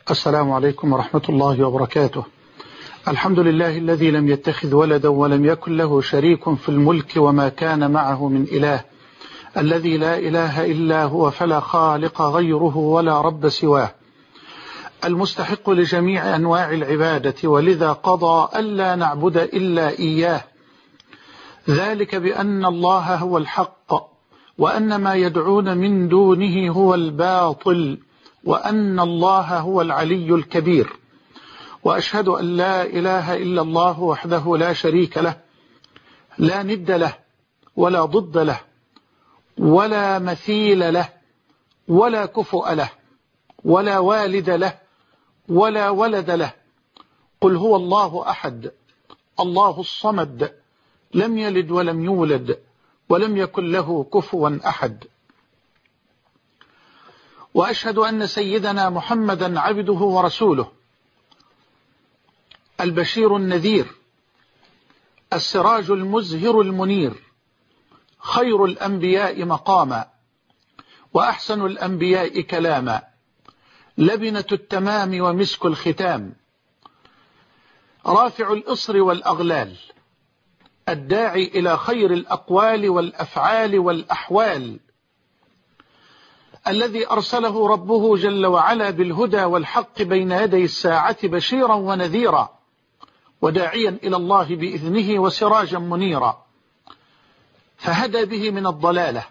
السلام عليكم ورحمة الله وبركاته. الحمد لله الذي لم يتخذ ولدا ولم يكن له شريك في الملك وما كان معه من إله، الذي لا إله إلا هو فلا خالق غيره ولا رب سواه، المستحق لجميع أنواع العبادة، ولذا قضى ألا نعبد إلا إياه، ذلك بأن الله هو الحق وأن ما يدعون من دونه هو الباطل وأن الله هو العلي الكبير. وأشهد أن لا إله إلا الله وحده لا شريك له، لا ند له ولا ضد له ولا مثيل له ولا كفؤ له ولا والد له ولا ولد له. قل هو الله أحد الله الصمد لم يلد ولم يولد ولم يكن له كفوا أحد. وأشهد أن سيدنا محمدا عبده ورسوله، البشير النذير، السراج المزهر المنير، خير الأنبياء مقاما وأحسن الأنبياء كلاما، لبنة التمام ومسك الختام، رافع الإصر والأغلال، الداعي إلى خير الأقوال والأفعال والأحوال، الذي أرسله ربه جل وعلا بالهدى والحق بين يدي الساعة بشيرا ونذيرا وداعيا إلى الله بإذنه وسراجا منيرا، فهدى به من الضلالة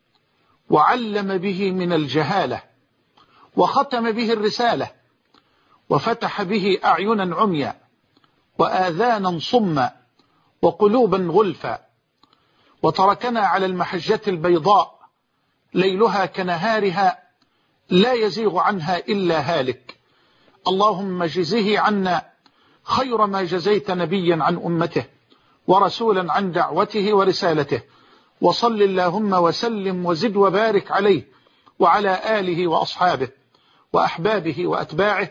وعلم به من الجهالة وختم به الرسالة وفتح به أعينا عميا وآذانا صما وقلوبا غلفا، وتركنا على المحجة البيضاء ليلها كنهارها لا يزيغ عنها إلا هالك. اللهم جزه عنا خير ما جزيت نبيا عن أمته ورسولا عن دعوته ورسالته، وصل اللهم وسلم وزد وبارك عليه وعلى آله وأصحابه وأحبابه وأتباعه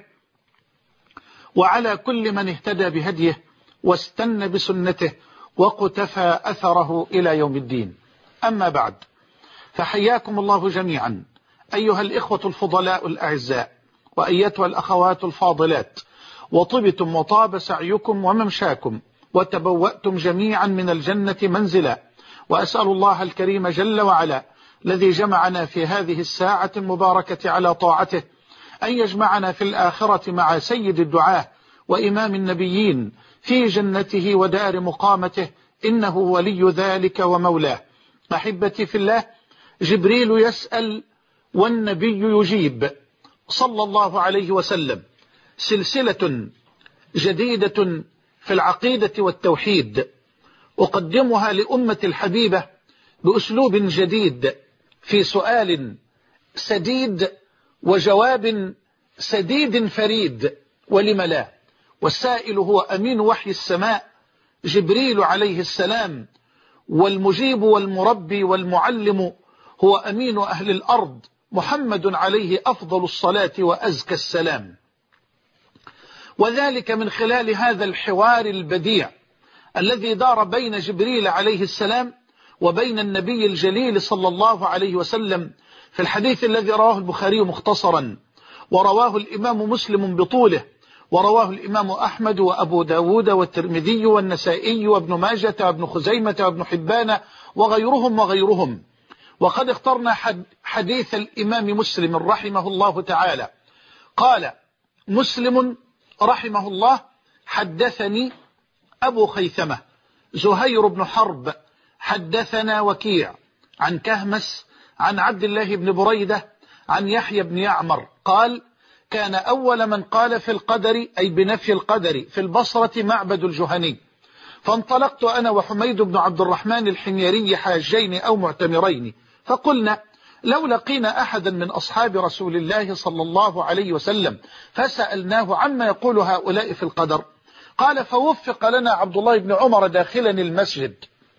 وعلى كل من اهتدى بهديه واستنى بسنته وقتفى أثره إلى يوم الدين. أما بعد، فحياكم الله جميعا أيها الإخوة الفضلاء الأعزاء وأيتها الأخوات الفاضلات، وطبتم وطاب سعيكم وممشاكم وتبوأتم جميعا من الجنة منزلا، وأسأل الله الكريم جل وعلا الذي جمعنا في هذه الساعة المباركة على طاعته أن يجمعنا في الآخرة مع سيد الدعاة وإمام النبيين في جنته ودار مقامته، إنه ولي ذلك ومولاه. أحبتي في الله، جبريل يسأل والنبي يجيب صلى الله عليه وسلم، سلسلة جديدة في العقيدة والتوحيد أقدمها لأمة الحبيبة بأسلوب جديد، في سؤال سديد وجواب سديد فريد، ولم لا؟ والسائل هو أمين وحي السماء جبريل عليه السلام، والمجيب والمربي والمعلم هو أمين أهل الأرض محمد عليه أفضل الصلاة وأزكى السلام. وذلك من خلال هذا الحوار البديع الذي دار بين جبريل عليه السلام وبين النبي الجليل صلى الله عليه وسلم في الحديث الذي رواه البخاري مختصرا، ورواه الإمام مسلم بطوله، ورواه الإمام أحمد وأبو داود والترمذي والنسائي وابن ماجة وابن خزيمة وابن حبان وغيرهم. وقد اخترنا حديث الإمام مسلم رحمه الله تعالى. قال مسلم رحمه الله: حدثني أبو خيثمة زهير بن حرب حدثنا وكيع عن كهمس عن عبد الله بن بريدة عن يحيى بن يعمر قال: كان أول من قال في القدر، أي بنفي القدر، في البصرة معبد الجهني، فانطلقت أنا وحميد بن عبد الرحمن الحميري حاجين أو معتمرين، فقلنا لو لقينا أحدا من أصحاب رسول الله صلى الله عليه وسلم فسألناه عما يقول هؤلاء في القدر. قال: فوفق لنا عبد الله بن عمر داخلا المسجد،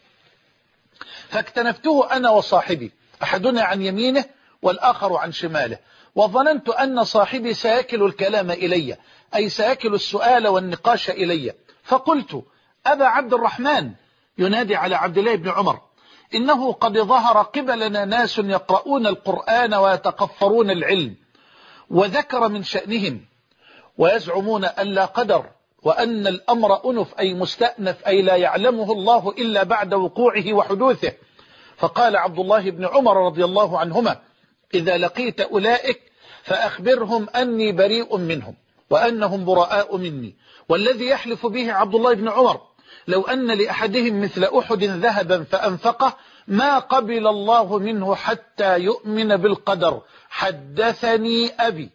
فاكتنفته أنا وصاحبي، أحدنا عن يمينه والآخر عن شماله، وظننت أن صاحبي سيكل الكلام إلي، أي سيكل السؤال والنقاش إلي، فقلت: أبا عبد الرحمن، ينادي على عبد الله بن عمر، إنه قد ظهر قبلنا ناس يقرؤون القرآن ويتقفرون العلم، وذكر من شأنهم، ويزعمون أن لا قدر، وأن الأمر أنف أي مستأنف أي لا يعلمه الله إلا بعد وقوعه وحدوثه. فقال عبد الله بن عمر رضي الله عنهما: إذا لقيت أولئك فأخبرهم أني بريء منهم وأنهم براء مني. والذي يحلف به عبد الله بن عمر لو أن لأحدهم مثل أحد ذهبا فأنفقه ما قبل الله منه حتى يؤمن بالقدر. حدثني أبي.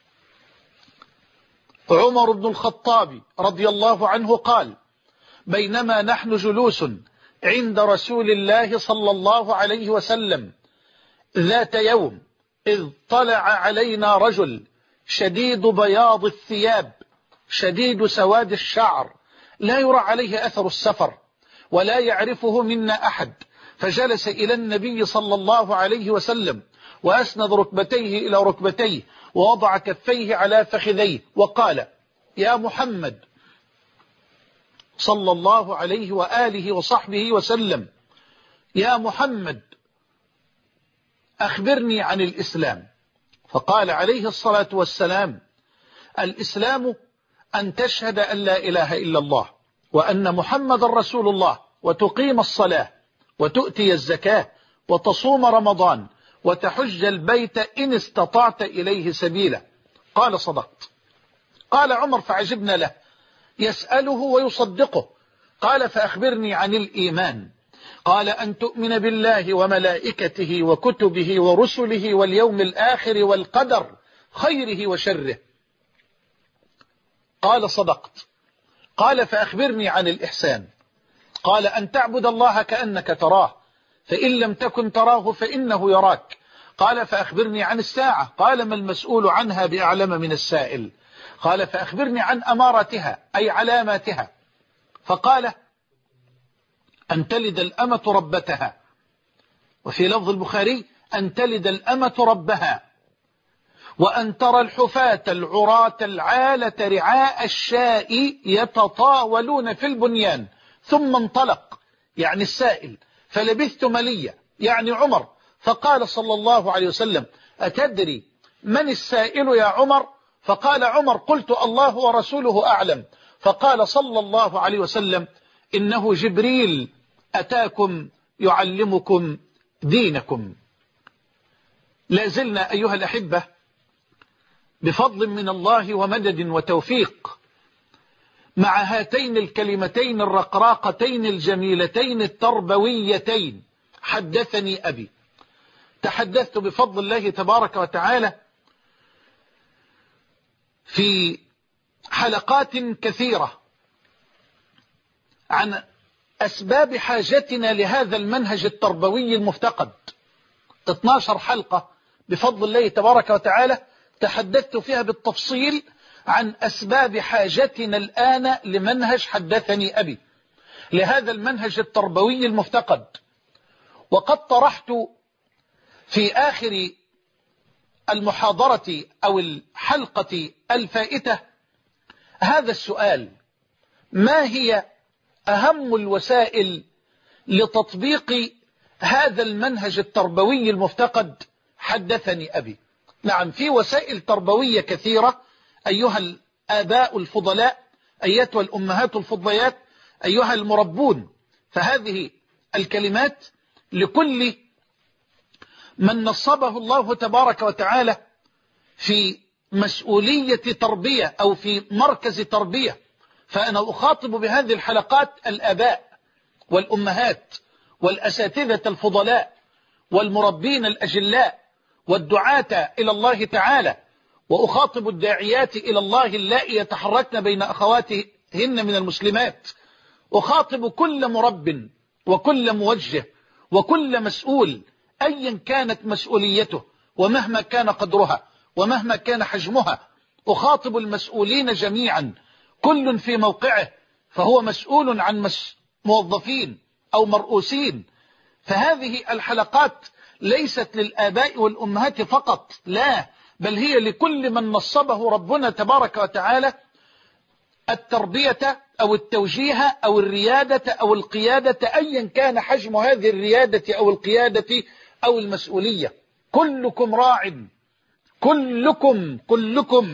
عمر بن الخطاب رضي الله عنه قال: بينما نحن جلوس عند رسول الله صلى الله عليه وسلم ذات يوم إذ طلع علينا رجل شديد بياض الثياب شديد سواد الشعر لا يرى عليه أثر السفر ولا يعرفه منا أحد، فجلس إلى النبي صلى الله عليه وسلم وأسند ركبتيه إلى ركبتيه ووضع كفيه على فخذيه وقال: يا محمد صلى الله عليه وآله وصحبه وسلم، يا محمد أخبرني عن الإسلام. فقال عليه الصلاة والسلام: الإسلام أن تشهد أن لا إله إلا الله وأن محمد رسول الله وتقيم الصلاة وتؤتي الزكاة وتصوم رمضان وتحج البيت إن استطعت إليه سبيلا. قال: صدقت. قال عمر فعجبنا له، يسأله ويصدقه. قال: فأخبرني عن الإيمان. قال: أن تؤمن بالله وملائكته وكتبه ورسله واليوم الآخر والقدر خيره وشره. قال: صدقت. قال: فأخبرني عن الإحسان. قال: أن تعبد الله كأنك تراه فإن لم تكن تراه فإنه يراك. قال: فأخبرني عن الساعة. قال: ما المسؤول عنها بأعلم من السائل. قال: فأخبرني عن أمارتها أي علاماتها. فقال: أن تلد الأمة ربتها، وفي لفظ البخاري أن تلد الأمة ربها، وأن ترى الحفاة العراة العالة رعاء الشاء يتطاولون في البنيان. ثم انطلق يعني السائل، فلبثت مليا يعني عمر. فقال صلى الله عليه وسلم: أتدري من السائل يا عمر؟ فقال عمر: قلت الله ورسوله أعلم. فقال صلى الله عليه وسلم: إنه جبريل أتاكم يعلمكم دينكم. لا زلنا أيها الأحبة بفضل من الله ومدد وتوفيق مع هاتين الكلمتين الرقراقتين الجميلتين التربويتين: حدثني أبي. تحدثت بفضل الله تبارك وتعالى في حلقات كثيرة عن أسباب حاجتنا لهذا المنهج التربوي المفتقد. 12 حلقة بفضل الله تبارك وتعالى تحدثت فيها بالتفصيل عن أسباب حاجتنا الآن لمنهج حدثني أبي، لهذا المنهج التربوي المفتقد. وقد طرحت في آخر المحاضرة أو الحلقة الفائتة هذا السؤال: ما هي أهم الوسائل لتطبيق هذا المنهج التربوي المفتقد حدثني أبي؟ نعم، في وسائل تربوية كثيرة أيها الآباء الفضلاء، أيتها الأمهات الفضليات، أيها المربون. فهذه الكلمات لكل من نصبه الله تبارك وتعالى في مسؤولية تربية أو في مركز تربية. فأنا أخاطب بهذه الحلقات الآباء والأمهات والأساتذة الفضلاء والمربين الأجلاء والدعاة إلى الله تعالى، وأخاطب الداعيات إلى الله اللائي يتحركن بين أخواتهن من المسلمات. أخاطب كل مرب وكل موجه وكل مسؤول أيا كانت مسؤوليته ومهما كان قدرها ومهما كان حجمها. أخاطب المسؤولين جميعا، كل في موقعه، فهو مسؤول عن موظفين أو مرؤوسين. فهذه الحلقات ليست للآباء والأمهات فقط، لا، بل هي لكل من نصبه ربنا تبارك وتعالى التربية أو التوجيه أو الريادة أو القيادة، أيا كان حجم هذه الريادة أو القيادة أو المسؤولية. كلكم راع، كلكم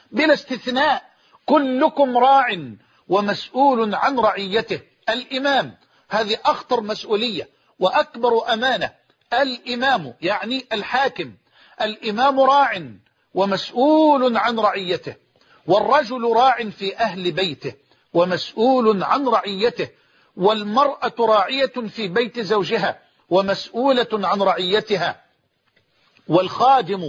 بلا استثناء، كلكم راع ومسؤول عن رعيته. الإمام هذه أخطر مسؤولية وأكبر أمانة. الإمام يعني الحاكم، الإمام راع ومسؤول عن رعيته، والرجل راع في أهل بيته ومسؤول عن رعيته، والمرأة راعية في بيت زوجها ومسؤولة عن رعيتها، والخادم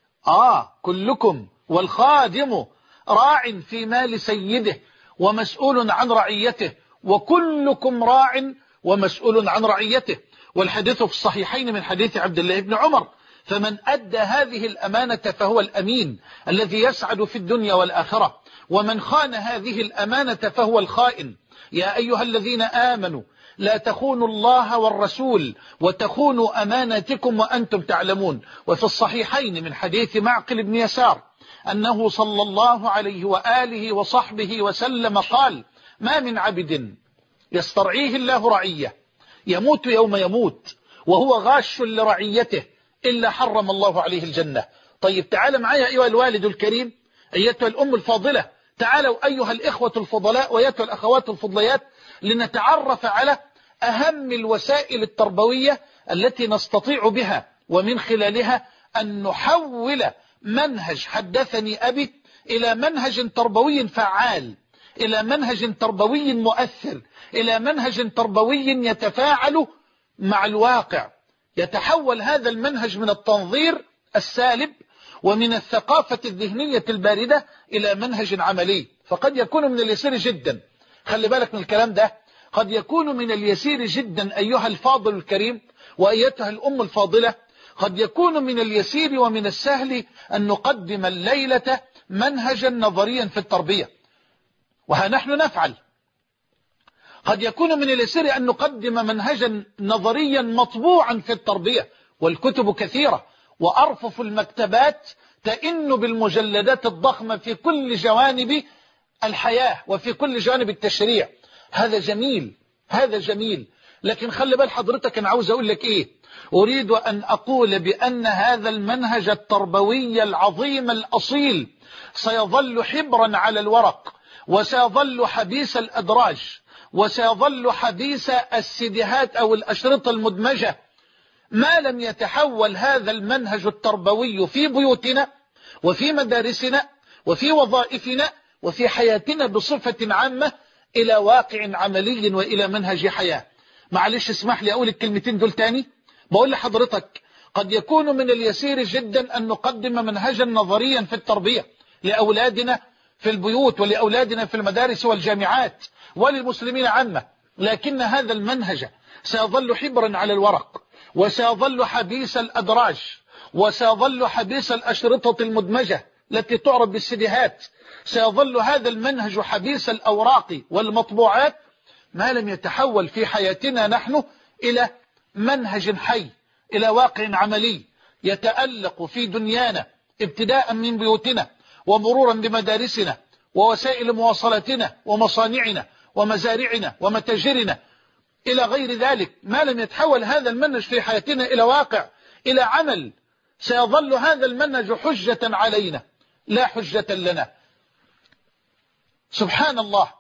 كلكم والخادم راع في مال سيده ومسؤول عن رعيته، وكلكم راع ومسؤول عن رعيته. والحديث في الصحيحين من حديث عبد الله بن عمر: فمن أدى هذه الأمانة فهو الأمين الذي يسعد في الدنيا والآخرة، ومن خان هذه الأمانة فهو الخائن. يا أيها الذين آمنوا لا تخونوا الله والرسول وتخونوا أماناتكم وأنتم تعلمون. وفي الصحيحين من حديث معقل بن يسار أنه صلى الله عليه وآله وصحبه وسلم قال: ما من عبد يسترعيه الله رعية يموت يوم يموت وهو غاش لرعيته إلا حرم الله عليه الجنة. طيب تعال معي أيها الوالد الكريم، أيتها الأم الفاضلة، تعالوا أيها الإخوة الفضلاء وأيتها الأخوات الفضليات، لنتعرف على أهم الوسائل التربوية التي نستطيع بها ومن خلالها أن نحول منهج حدثني أبي إلى منهج تربوي فعال، إلى منهج تربوي مؤثر، إلى منهج تربوي يتفاعل مع الواقع. يتحول هذا المنهج من التنظير السالب ومن الثقافة الذهنية الباردة إلى منهج عملي. فقد يكون من اليسير جدا، خلي بالك من الكلام ده، قد يكون من اليسير جدا أيها الفاضل الكريم وأيتها الأم الفاضلة، قد يكون من اليسير ومن السهل أن نقدم الليلة منهجا نظريا في التربية، وها نحن نفعل. قد يكون من اليسير أن نقدم منهجا نظريا مطبوعا في التربية، والكتب كثيرة وأرفف المكتبات تئن بالمجلدات الضخمة في كل جوانب الحياة وفي كل جانب التشريع. هذا جميل، هذا جميل، لكن خلي بال حضرتك، أنا عاوز أقول لك إيه؟ أريد أن أقول بأن هذا المنهج التربوي العظيم الأصيل سيظل حبرا على الورق، وسيظل حبيس الأدراج، وسيظل حبيس السيديهات أو الأشرطة المدمجة، ما لم يتحول هذا المنهج التربوي في بيوتنا وفي مدارسنا وفي وظائفنا وفي حياتنا بصفة عامة إلى واقع عملي وإلى منهج حياة. معلش اسمح لي أقول الكلمتين دول تاني. بقول لحضرتك قد يكون من اليسير جدا أن نقدم منهجا نظريا في التربية لأولادنا في البيوت ولأولادنا في المدارس والجامعات وللمسلمين عامة، لكن هذا المنهج سيظل حبرا على الورق، وسيظل حبيس الأدراج، وسيظل حبيس الأشرطة المدمجة التي تعرض بالسيديهات، سيظل هذا المنهج حبيس الأوراق والمطبوعات ما لم يتحول في حياتنا نحن إلى منهج حي، إلى واقع عملي يتألق في دنيانا ابتداء من بيوتنا ومرورا بمدارسنا ووسائل مواصلاتنا ومصانعنا ومزارعنا ومتاجرنا إلى غير ذلك. ما لم يتحول هذا المنهج في حياتنا إلى واقع، إلى عمل، سيظل هذا المنهج حجة علينا لا حجة لنا. سبحان الله،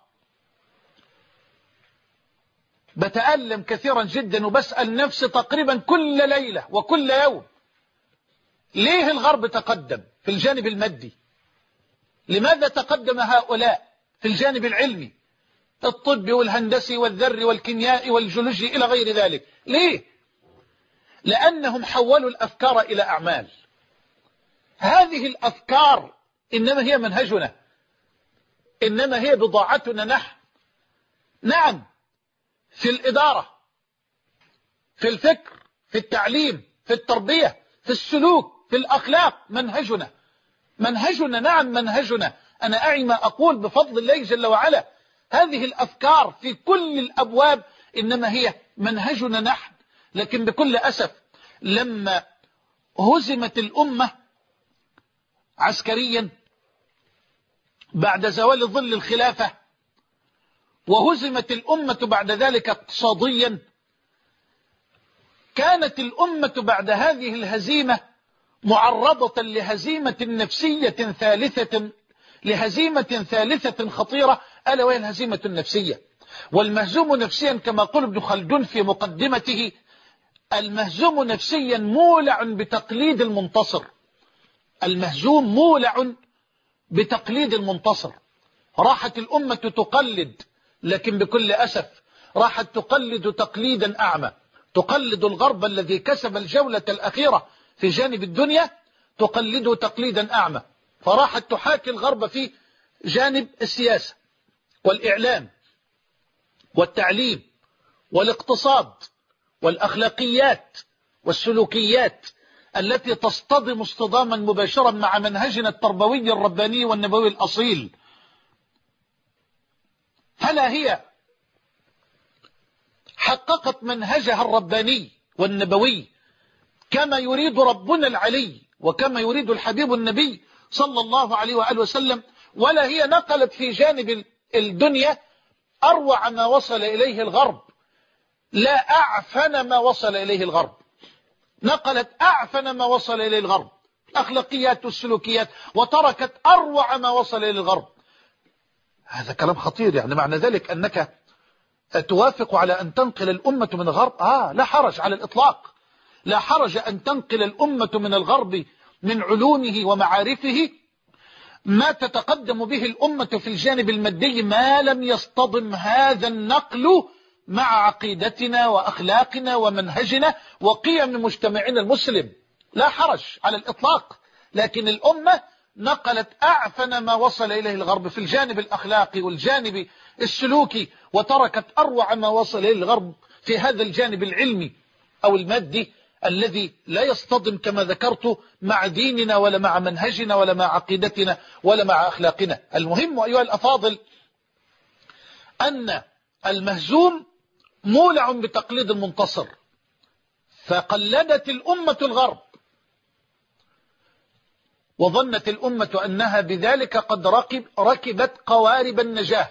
بتألم كثيرا جدا وبسأل نفسي تقريبا كل ليلة وكل يوم، ليه الغرب تقدم في الجانب المادي؟ لماذا تقدم هؤلاء في الجانب العلمي الطبي والهندسي والذري والكيميائي والجيولوجي إلى غير ذلك؟ ليه؟ لأنهم حولوا الأفكار إلى أعمال. هذه الأفكار إنما هي منهجنا، إنما هي بضاعتنا نحن. نعم، في الإدارة، في الفكر، في التعليم، في التربية، في السلوك، في الأخلاق، منهجنا، منهجنا، نعم منهجنا. أنا أعي ما أقول بفضل الله جل وعلا. هذه الأفكار في كل الأبواب إنما هي منهجنا نحن. لكن بكل أسف لما هزمت الأمة عسكريا بعد زوال ظل الخلافة، وهزمت الأمة بعد ذلك اقتصاديا، كانت الأمة بعد هذه الهزيمة معرضة لهزيمة نفسية ثالثة لهزيمة ثالثة خطيرة، ألا وهي الهزيمة النفسية. والمهزوم نفسيا كما قال ابن خلدون في مقدمته: المهزوم نفسيا مولع بتقليد المنتصر. المهزوم مولع بتقليد المنتصر. راحت الأمة تقلد، لكن بكل أسف راحت تقلد تقليدا أعمى. تقلد الغرب الذي كسب الجولة الأخيرة في جانب الدنيا، تقلده تقليدا أعمى. فراحت تحاكي الغرب في جانب السياسة والإعلام والتعليم والاقتصاد والأخلاقيات والسلوكيات التي تصطدم اصطداما مباشرا مع منهجنا التربوي الرباني والنبوي الأصيل. فلا هي حققت منهجها الرباني والنبوي كما يريد ربنا العلي وكما يريد الحبيب النبي صلى الله عليه وآله وسلم، ولا هي نقلت في جانب الدنيا أروع ما وصل إليه الغرب، لا أعفن ما وصل إليه الغرب. نقلت أعفن ما وصل إليه الغرب، الأخلاقيات والسلوكيات، وتركت أروع ما وصل إليه الغرب. هذا كلام خطير. يعني معنى ذلك أنك توافق على أن تنقل الأمة من الغرب؟ لا حرج على الإطلاق. لا حرج أن تنقل الأمة من الغرب من علومه ومعارفه ما تتقدم به الأمة في الجانب المادي، ما لم يصطدم هذا النقل مع عقيدتنا وأخلاقنا ومنهجنا وقيم مجتمعنا المسلم. لا حرج على الإطلاق. لكن الأمة نقلت أعفن ما وصل إليه الغرب في الجانب الأخلاقي والجانب السلوكي، وتركت أروع ما وصل إليه الغرب في هذا الجانب العلمي أو المادي الذي لا يصطدم كما ذكرت مع ديننا ولا مع منهجنا ولا مع عقيدتنا ولا مع أخلاقنا. المهم أيها الأفاضل أن المهزوم مولع بتقليد المنتصر، فقلدت الأمة الغرب، وظنت الأمة أنها بذلك قد ركبت قوارب النجاة،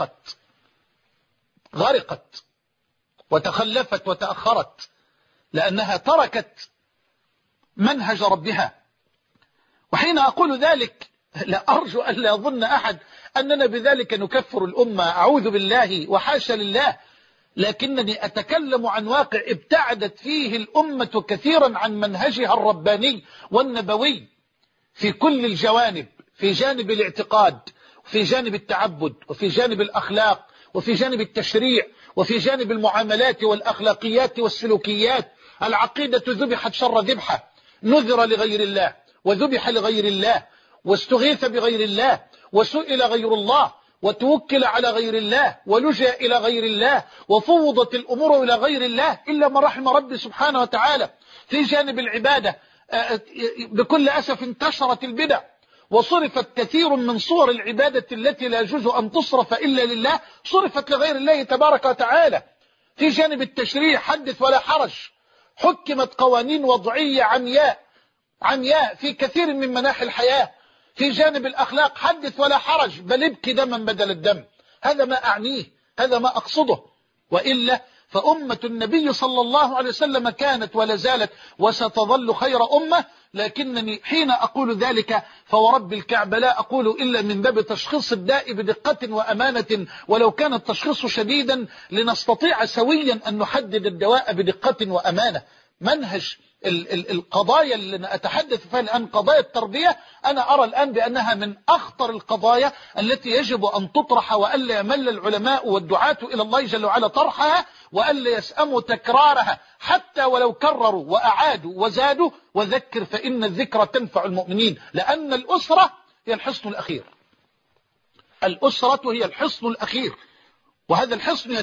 غرقت وتخلفت وتأخرت، لأنها تركت منهج ربها. وحين أقول ذلك لا أرجو أن لا يظن أحد أننا بذلك نكفر الأمة، أعوذ بالله وحاشا لله، لكنني أتكلم عن واقع ابتعدت فيه الأمة كثيرا عن منهجها الرباني والنبوي في كل الجوانب، في جانب الاعتقاد، وفي جانب التعبد، وفي جانب الأخلاق، وفي جانب التشريع، وفي جانب المعاملات والأخلاقيات والسلوكيات. العقيدة ذبحت شر ذبحة، نذر لغير الله وذبح لغير الله واستغيث بغير الله وسئل غير الله وتوكل على غير الله ولجأ إلى غير الله وفوضت الأمور إلى غير الله إلا ما رحم ربي سبحانه وتعالى. في جانب العبادة بكل أسف انتشرت البدع، وصرفت كثير من صور العبادة التي لا يجوز أن تصرف إلا لله صرفت لغير الله تبارك وتعالى. في جانب التشريع حدث ولا حرج، حكمت قوانين وضعية عمياء في كثير من مناحي الحياة. في جانب الأخلاق حدث ولا حرج، بل ابكي دما بدل الدم. هذا ما أعنيه، هذا ما أقصده. وإلا فأمة النبي صلى الله عليه وسلم كانت ولا زالت وستظل خير أمة. لكنني حين أقول ذلك فورب الكعبة لا أقول إلا من باب تشخيص الداء بدقة وأمانة، ولو كان التشخيص شديدا لنستطيع سويا أن نحدد الدواء بدقة وأمانة. منهج القضايا اللي أتحدث فيها الآن قضايا التربية، أنا أرى الآن بأنها من أخطر القضايا التي يجب أن تطرح، وألا يمل العلماء والدعاة إلى الله جل وعلا طرحها، وألا يسأموا تكرارها حتى ولو كرروا وأعادوا وزادوا. وذكر فإن الذكر تنفع المؤمنين، لأن الأسرة هي الحصن الأخير. الأسرة هي الحصن الأخير، وهذا الحصن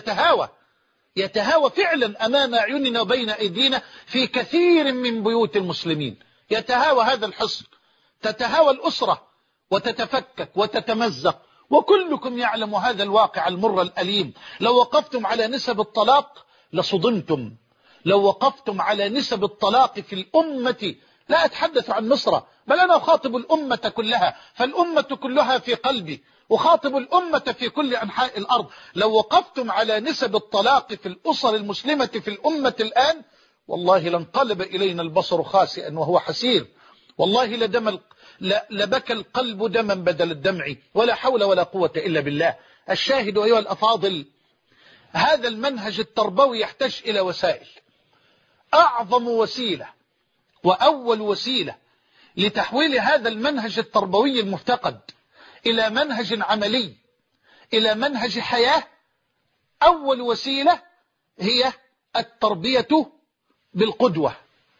يتهاوى فعلا أمام أعيننا وبين أيدينا في كثير من بيوت المسلمين. يتهاوى هذا الحصن، تتهاوى الأسرة وتتفكك وتتمزق، وكلكم يعلم هذا الواقع المر الأليم. لو وقفتم على نسب الطلاق لصدمتم. لو وقفتم على نسب الطلاق في الأمة، لا أتحدث عن مصر بل أنا أخاطب الأمة كلها، فالأمة كلها في قلبي، أخاطب الأمة في كل أنحاء الأرض. لو وقفتم على نسب الطلاق في الأسر المسلمة في الأمة الآن، والله لانقلب إلينا البصر خاسئا وهو حسير. والله لبكى القلب دما بدل الدمع، ولا حول ولا قوة إلا بالله. الشاهد أيها الأفاضل، هذا المنهج التربوي يحتاج إلى وسائل. أعظم وسيلة وأول وسيلة لتحويل هذا المنهج التربوي المفتقد إلى منهج عملي، إلى منهج حياة، أول وسيلة هي التربية بالقدوة.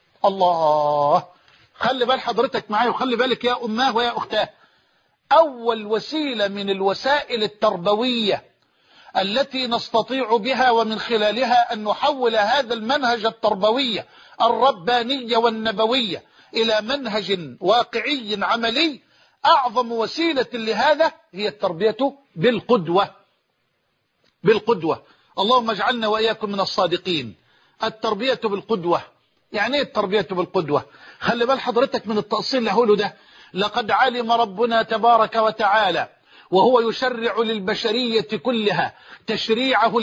الله، خلي بال حضرتك معايا، وخلي بالك يا أماه ويا أختاه. أول وسيلة من الوسائل التربوية التي نستطيع بها ومن خلالها أن نحول هذا المنهج التربوي الرباني والنبوي إلى منهج واقعي عملي، أعظم وسيلة لهذا هي التربية بالقدوة. بالقدوة. اللهم اجعلنا وإياكم من الصادقين. التربية بالقدوة، يعني ايه التربية بالقدوة؟ خلي بال حضرتك من التأصيل اللي هقوله ده. لقد علم ربنا تبارك وتعالى وهو يشرع للبشرية كلها تشريعه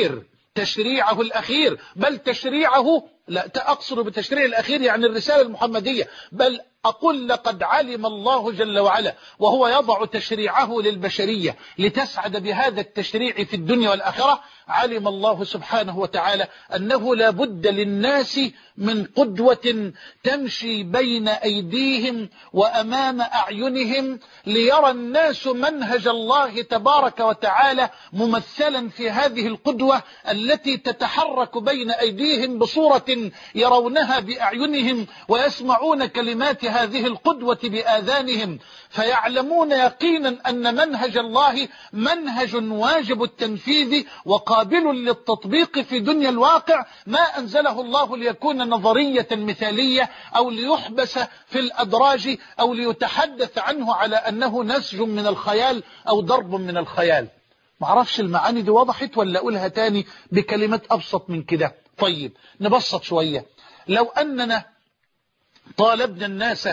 الأخير، بل تشريعه، لا أقصد بتشريع الأخير يعني الرسالة المحمدية، بل أقول لقد علم الله جل وعلا وهو يضع تشريعه للبشرية لتسعد بهذا التشريع في الدنيا والآخرة. علم الله سبحانه وتعالى أنه لا بد للناس من قدوة تمشي بين أيديهم وأمام أعينهم، ليرى الناس منهج الله تبارك وتعالى ممثلا في هذه القدوة التي تتحرك بين أيديهم بصورة يرونها بأعينهم ويسمعون كلمات هذه القدوة بآذانهم، فيعلمون يقينا أن منهج الله منهج واجب التنفيذ وقابل للتطبيق في دنيا الواقع، ما أنزله الله ليكون نظرية مثالية أو ليحبس في الأدراج أو ليتحدث عنه على أنه نسج من الخيال أو ضرب من الخيال. معرفش المعاني دي وضحت ولا أقولها تاني بكلمات أبسط من كده؟ طيب نبسط شوية. لو أننا طالبنا الناس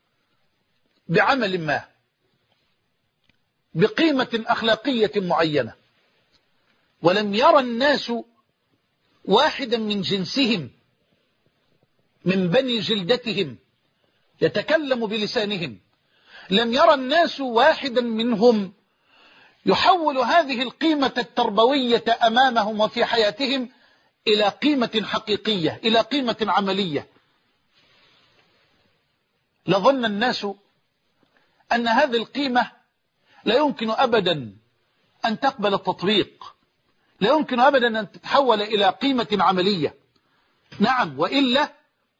بعمل ما بقيمة أخلاقية معينة، ولم يرى الناس واحدا من جنسهم من بني جلدتهم يتكلم بلسانهم، لم يرى الناس واحدا منهم يحول هذه القيمة التربوية أمامهم وفي حياتهم إلى قيمة حقيقية، إلى قيمة عملية، لظن الناس أن هذه القيمة لا يمكن أبدا أن تقبل التطبيق، لا يمكن أبدا أن تتحول إلى قيمة عملية. نعم، وإلا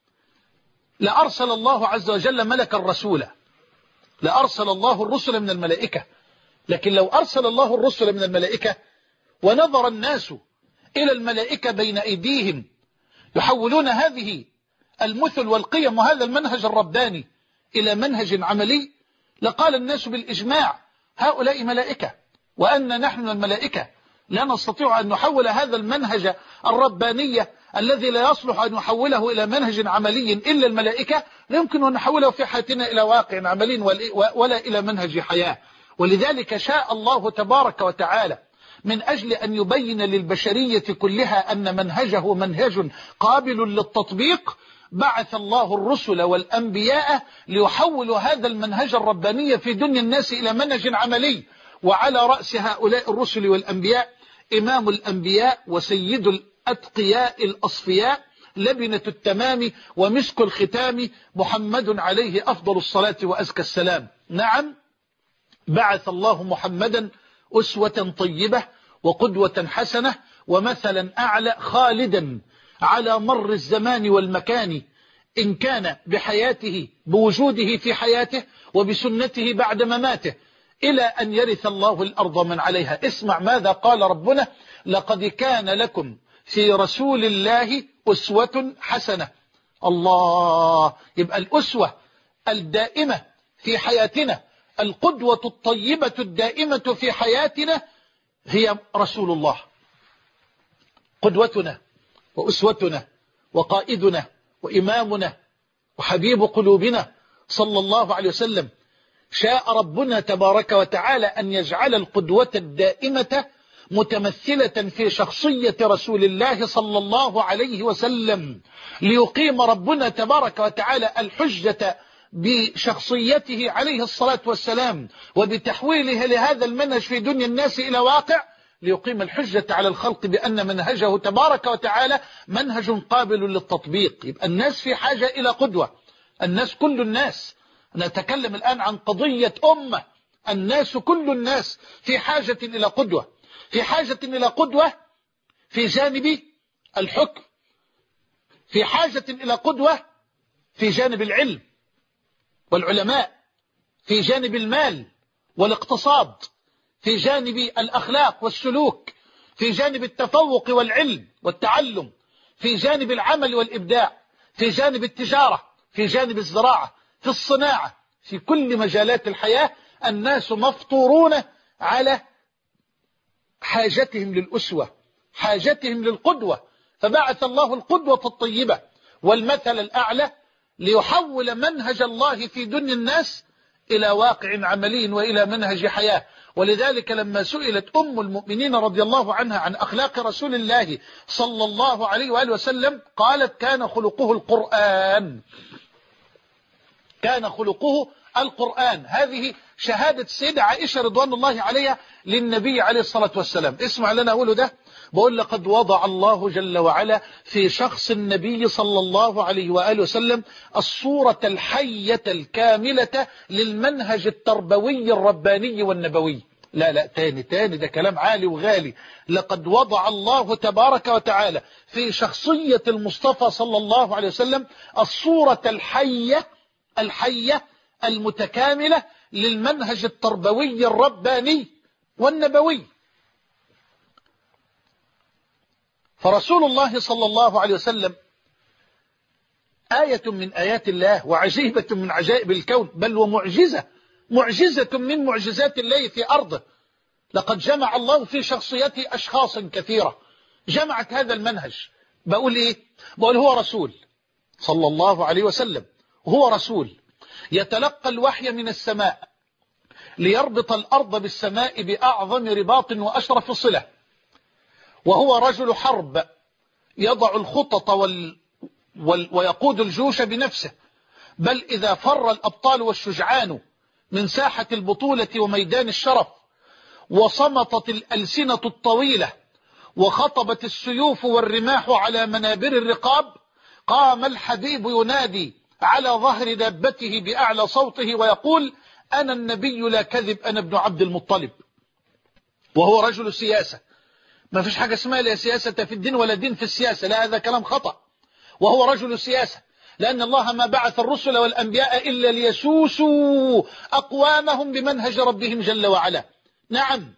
لأرسل الله عز وجل ملكا رسولا، لأرسل الله الرسل من الملائكة. لكن لو أرسل الله الرسل من الملائكة ونظر الناس إلى الملائكة بين أيديهم يحولون هذه المثل والقيم وهذا المنهج الرباني إلى منهج عملي، لقال الناس بالإجماع هؤلاء ملائكة، وأن نحن الملائكة لا نستطيع أن نحول هذا المنهج الربانية الذي لا يصلح أن نحوله إلى منهج عملي إلا الملائكة، لا يمكن أن نحوله في حياتنا إلى واقع عملي ولا إلى منهج حياة. ولذلك شاء الله تبارك وتعالى من أجل أن يبين للبشرية كلها أن منهجه منهج قابل للتطبيق، بعث الله الرسل والأنبياء ليحولوا هذا المنهج الرباني في دنيا الناس إلى منهج عملي. وعلى رأس هؤلاء الرسل والأنبياء إمام الأنبياء وسيد الأتقياء الأصفياء، لبنة التمام ومسك الختام، محمد عليه أفضل الصلاة وأزكى السلام. نعم، بعث الله محمدا أسوة طيبة وقدوة حسنة ومثلا أعلى خالدا على مر الزمان والمكان، إن كان بحياته بوجوده في حياته وبسنته بعد مماته، إلى أن يرث الله الأرض من عليها. اسمع ماذا قال ربنا: لقد كان لكم في رسول الله أسوة حسنة. الله، يبقى الأسوة الدائمة في حياتنا، القدوة الطيبة الدائمة في حياتنا هي رسول الله، قدوتنا وأسوتنا وقائدنا وإمامنا وحبيب قلوبنا صلى الله عليه وسلم. شاء ربنا تبارك وتعالى أن يجعل القدوة الدائمة متمثلة في شخصية رسول الله صلى الله عليه وسلم، ليقيم ربنا تبارك وتعالى الحجة بشخصيته عليه الصلاة والسلام وبتحويله لهذا المنهج في دنيا الناس إلى واقع، ليقيم الحجة على الخلق بأن منهجه تبارك وتعالى منهج قابل للتطبيق. يبقى الناس في حاجة إلى قدوة، الناس كل الناس. نتكلم الآن عن قضية أمة، الناس كل الناس في حاجة إلى قدوة، في حاجة إلى قدوة في جانب الحكم، في حاجة إلى قدوة في جانب العلم والعلماء، في جانب المال والاقتصاد، في جانب الأخلاق والسلوك، في جانب التفوق والعلم والتعلم، في جانب العمل والإبداع، في جانب التجارة، في جانب الزراعة، في الصناعة، في كل مجالات الحياة. الناس مفطورون على حاجتهم للأسوة، حاجتهم للقدوة، فبعث الله القدوة الطيبة والمثل الأعلى ليحول منهج الله في دنيا الناس إلى واقع عملي وإلى منهج حياة. ولذلك لما سئلت أم المؤمنين رضي الله عنها عن أخلاق رسول الله صلى الله عليه وآله وسلم قالت: كان خلقه القرآن، كان خلقه القرآن. هذه شهادة السيدة عائشة رضوان الله عليها للنبي عليه الصلاة والسلام. اسمع لنا أقوله ده، بقول: لقد وضع الله جل وعلا في شخص النبي صلى الله عليه وآله وسلم الصورة الحية الكاملة للمنهج التربوي الرباني والنبوي. لا تاني ده كلام عالي وغالي. لقد وضع الله تبارك وتعالى في شخصية المصطفى صلى الله عليه وسلم الصورة الحية المتكاملة للمنهج التربوي الرباني والنبوي. فرسول الله صلى الله عليه وسلم آية من آيات الله وعجيبة من عجائب الكون، بل ومعجزة من معجزات الله في أرضه. لقد جمع الله في شخصيته أشخاص كثيرة جمعت هذا المنهج. بقول إيه؟ بقول هو رسول صلى الله عليه وسلم، هو رسول يتلقى الوحي من السماء ليربط الأرض بالسماء بأعظم رباط وأشرف صلة، وهو رجل حرب يضع الخطط ويقود الجيوش بنفسه، بل إذا فر الأبطال والشجعان من ساحة البطولة وميدان الشرف وصمتت الألسنة الطويلة وخطبت السيوف والرماح على منابر الرقاب، قام الحبيب ينادي على ظهر دابته بأعلى صوته ويقول: أنا النبي لا كذب، أنا ابن عبد المطلب. وهو رجل سياسة، ما فيش حاجة اسمها لا سياسة في الدين ولا دين في السياسة، لا، هذا كلام خطأ. وهو رجل سياسة، لأن الله ما بعث الرسل والأنبياء إلا ليسوسوا أقوامهم بمنهج ربهم جل وعلا. نعم،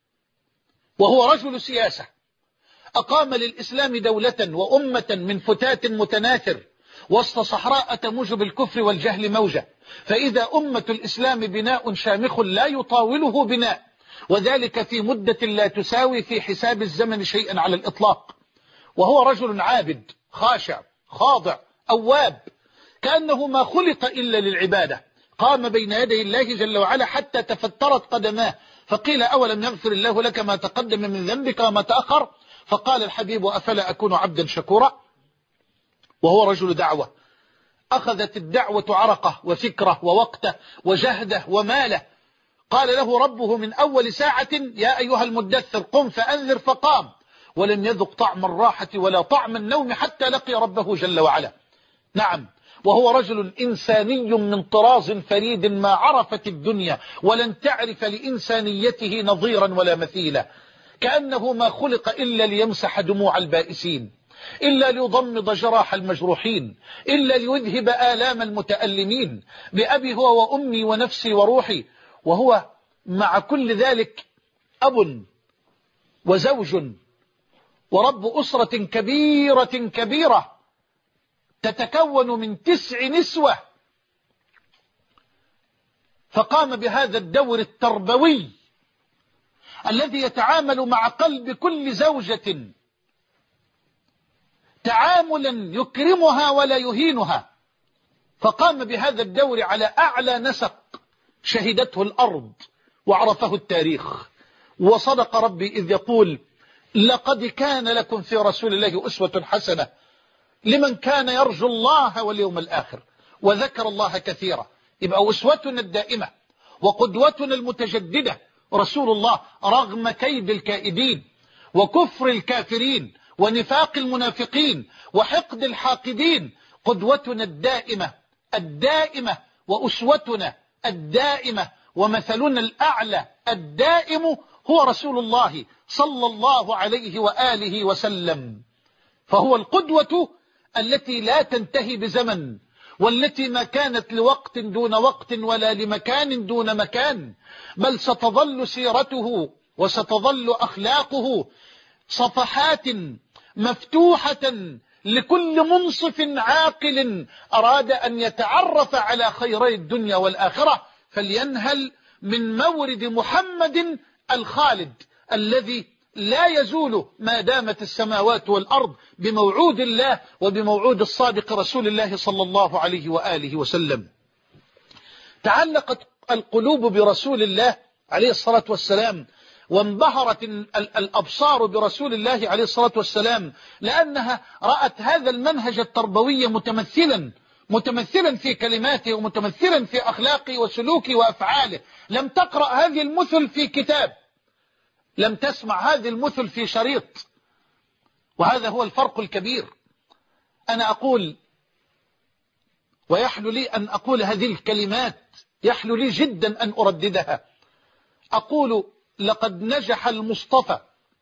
وهو رجل سياسة أقام للإسلام دولة وأمة من فتات متناثر وسط صحراء تموج بالكفر والجهل موجة، فإذا أمة الإسلام بناء شامخ لا يطاوله بناء، وذلك في مدة لا تساوي في حساب الزمن شيئا على الإطلاق. وهو رجل عابد خاشع خاضع أواب، كأنه ما خلق إلا للعبادة. قام بين يدي الله جل وعلا حتى تفترت قدماه، فقيل: أولم يغفر الله لك ما تقدم من ذنبك وما تأخر؟ فقال الحبيب: أفلا أكون عبدا شكورا؟ وهو رجل دعوة، أخذت الدعوة عرقه وفكره ووقته وجهده وماله. قال له ربه من أول ساعة: يا أيها المدثر قم فأنذر، فقام، ولم يذق طعم الراحة ولا طعم النوم حتى لقي ربه جل وعلا. نعم، وهو رجل إنساني من طراز فريد ما عرفت الدنيا ولن تعرف لإنسانيته نظيرا ولا مثيلا، كأنه ما خلق إلا ليمسح دموع البائسين، إلا ليضمد جراح المجروحين، إلا ليذهب آلام المتألمين. بأبي هو وأمي ونفسي وروحي. وهو مع كل ذلك أب وزوج ورب أسرة كبيرة تتكون من 9 نسوة، فقام بهذا الدور التربوي الذي يتعامل مع قلب كل زوجة تعاملا يكرمها ولا يهينها، فقام بهذا الدور على أعلى نسق شهدته الأرض وعرفه التاريخ. وصدق ربي إذ يقول: لقد كان لكم في رسول الله أسوة حسنة لمن كان يرجو الله واليوم الآخر وذكر الله كثيرا. يبقى أسوتنا الدائمة وقدوتنا المتجددة رسول الله، رغم كيد الكائدين وكفر الكافرين ونفاق المنافقين وحقد الحاقدين. قدوتنا الدائمة وأسوتنا الدائمة ومثلنا الأعلى الدائم هو رسول الله صلى الله عليه وآله وسلم. فهو القدوة التي لا تنتهي بزمن، والتي ما كانت لوقت دون وقت ولا لمكان دون مكان، بل ستظل سيرته وستظل أخلاقه صفحات مفتوحة لكل منصف عاقل أراد أن يتعرف على خيري الدنيا والآخرة، فلينهل من مورد محمد الخالد الذي لا يزول ما دامت السماوات والأرض، بموعود الله وبموعود الصادق رسول الله صلى الله عليه وآله وسلم. تعلقت القلوب برسول الله عليه الصلاة والسلام، وانبهرت الأبصار برسول الله عليه الصلاة والسلام، لأنها رأت هذا المنهج التربوي متمثلا في كلماته ومتمثلا في أخلاقه وسلوكه وأفعاله. لم تقرأ هذه المثل في كتاب، لم تسمع هذه المثل في شريط، وهذا هو الفرق الكبير. أنا أقول، ويحلو لي أن أقول هذه الكلمات، يحلو لي جدا أن أرددها. أقول: لقد نجح المصطفى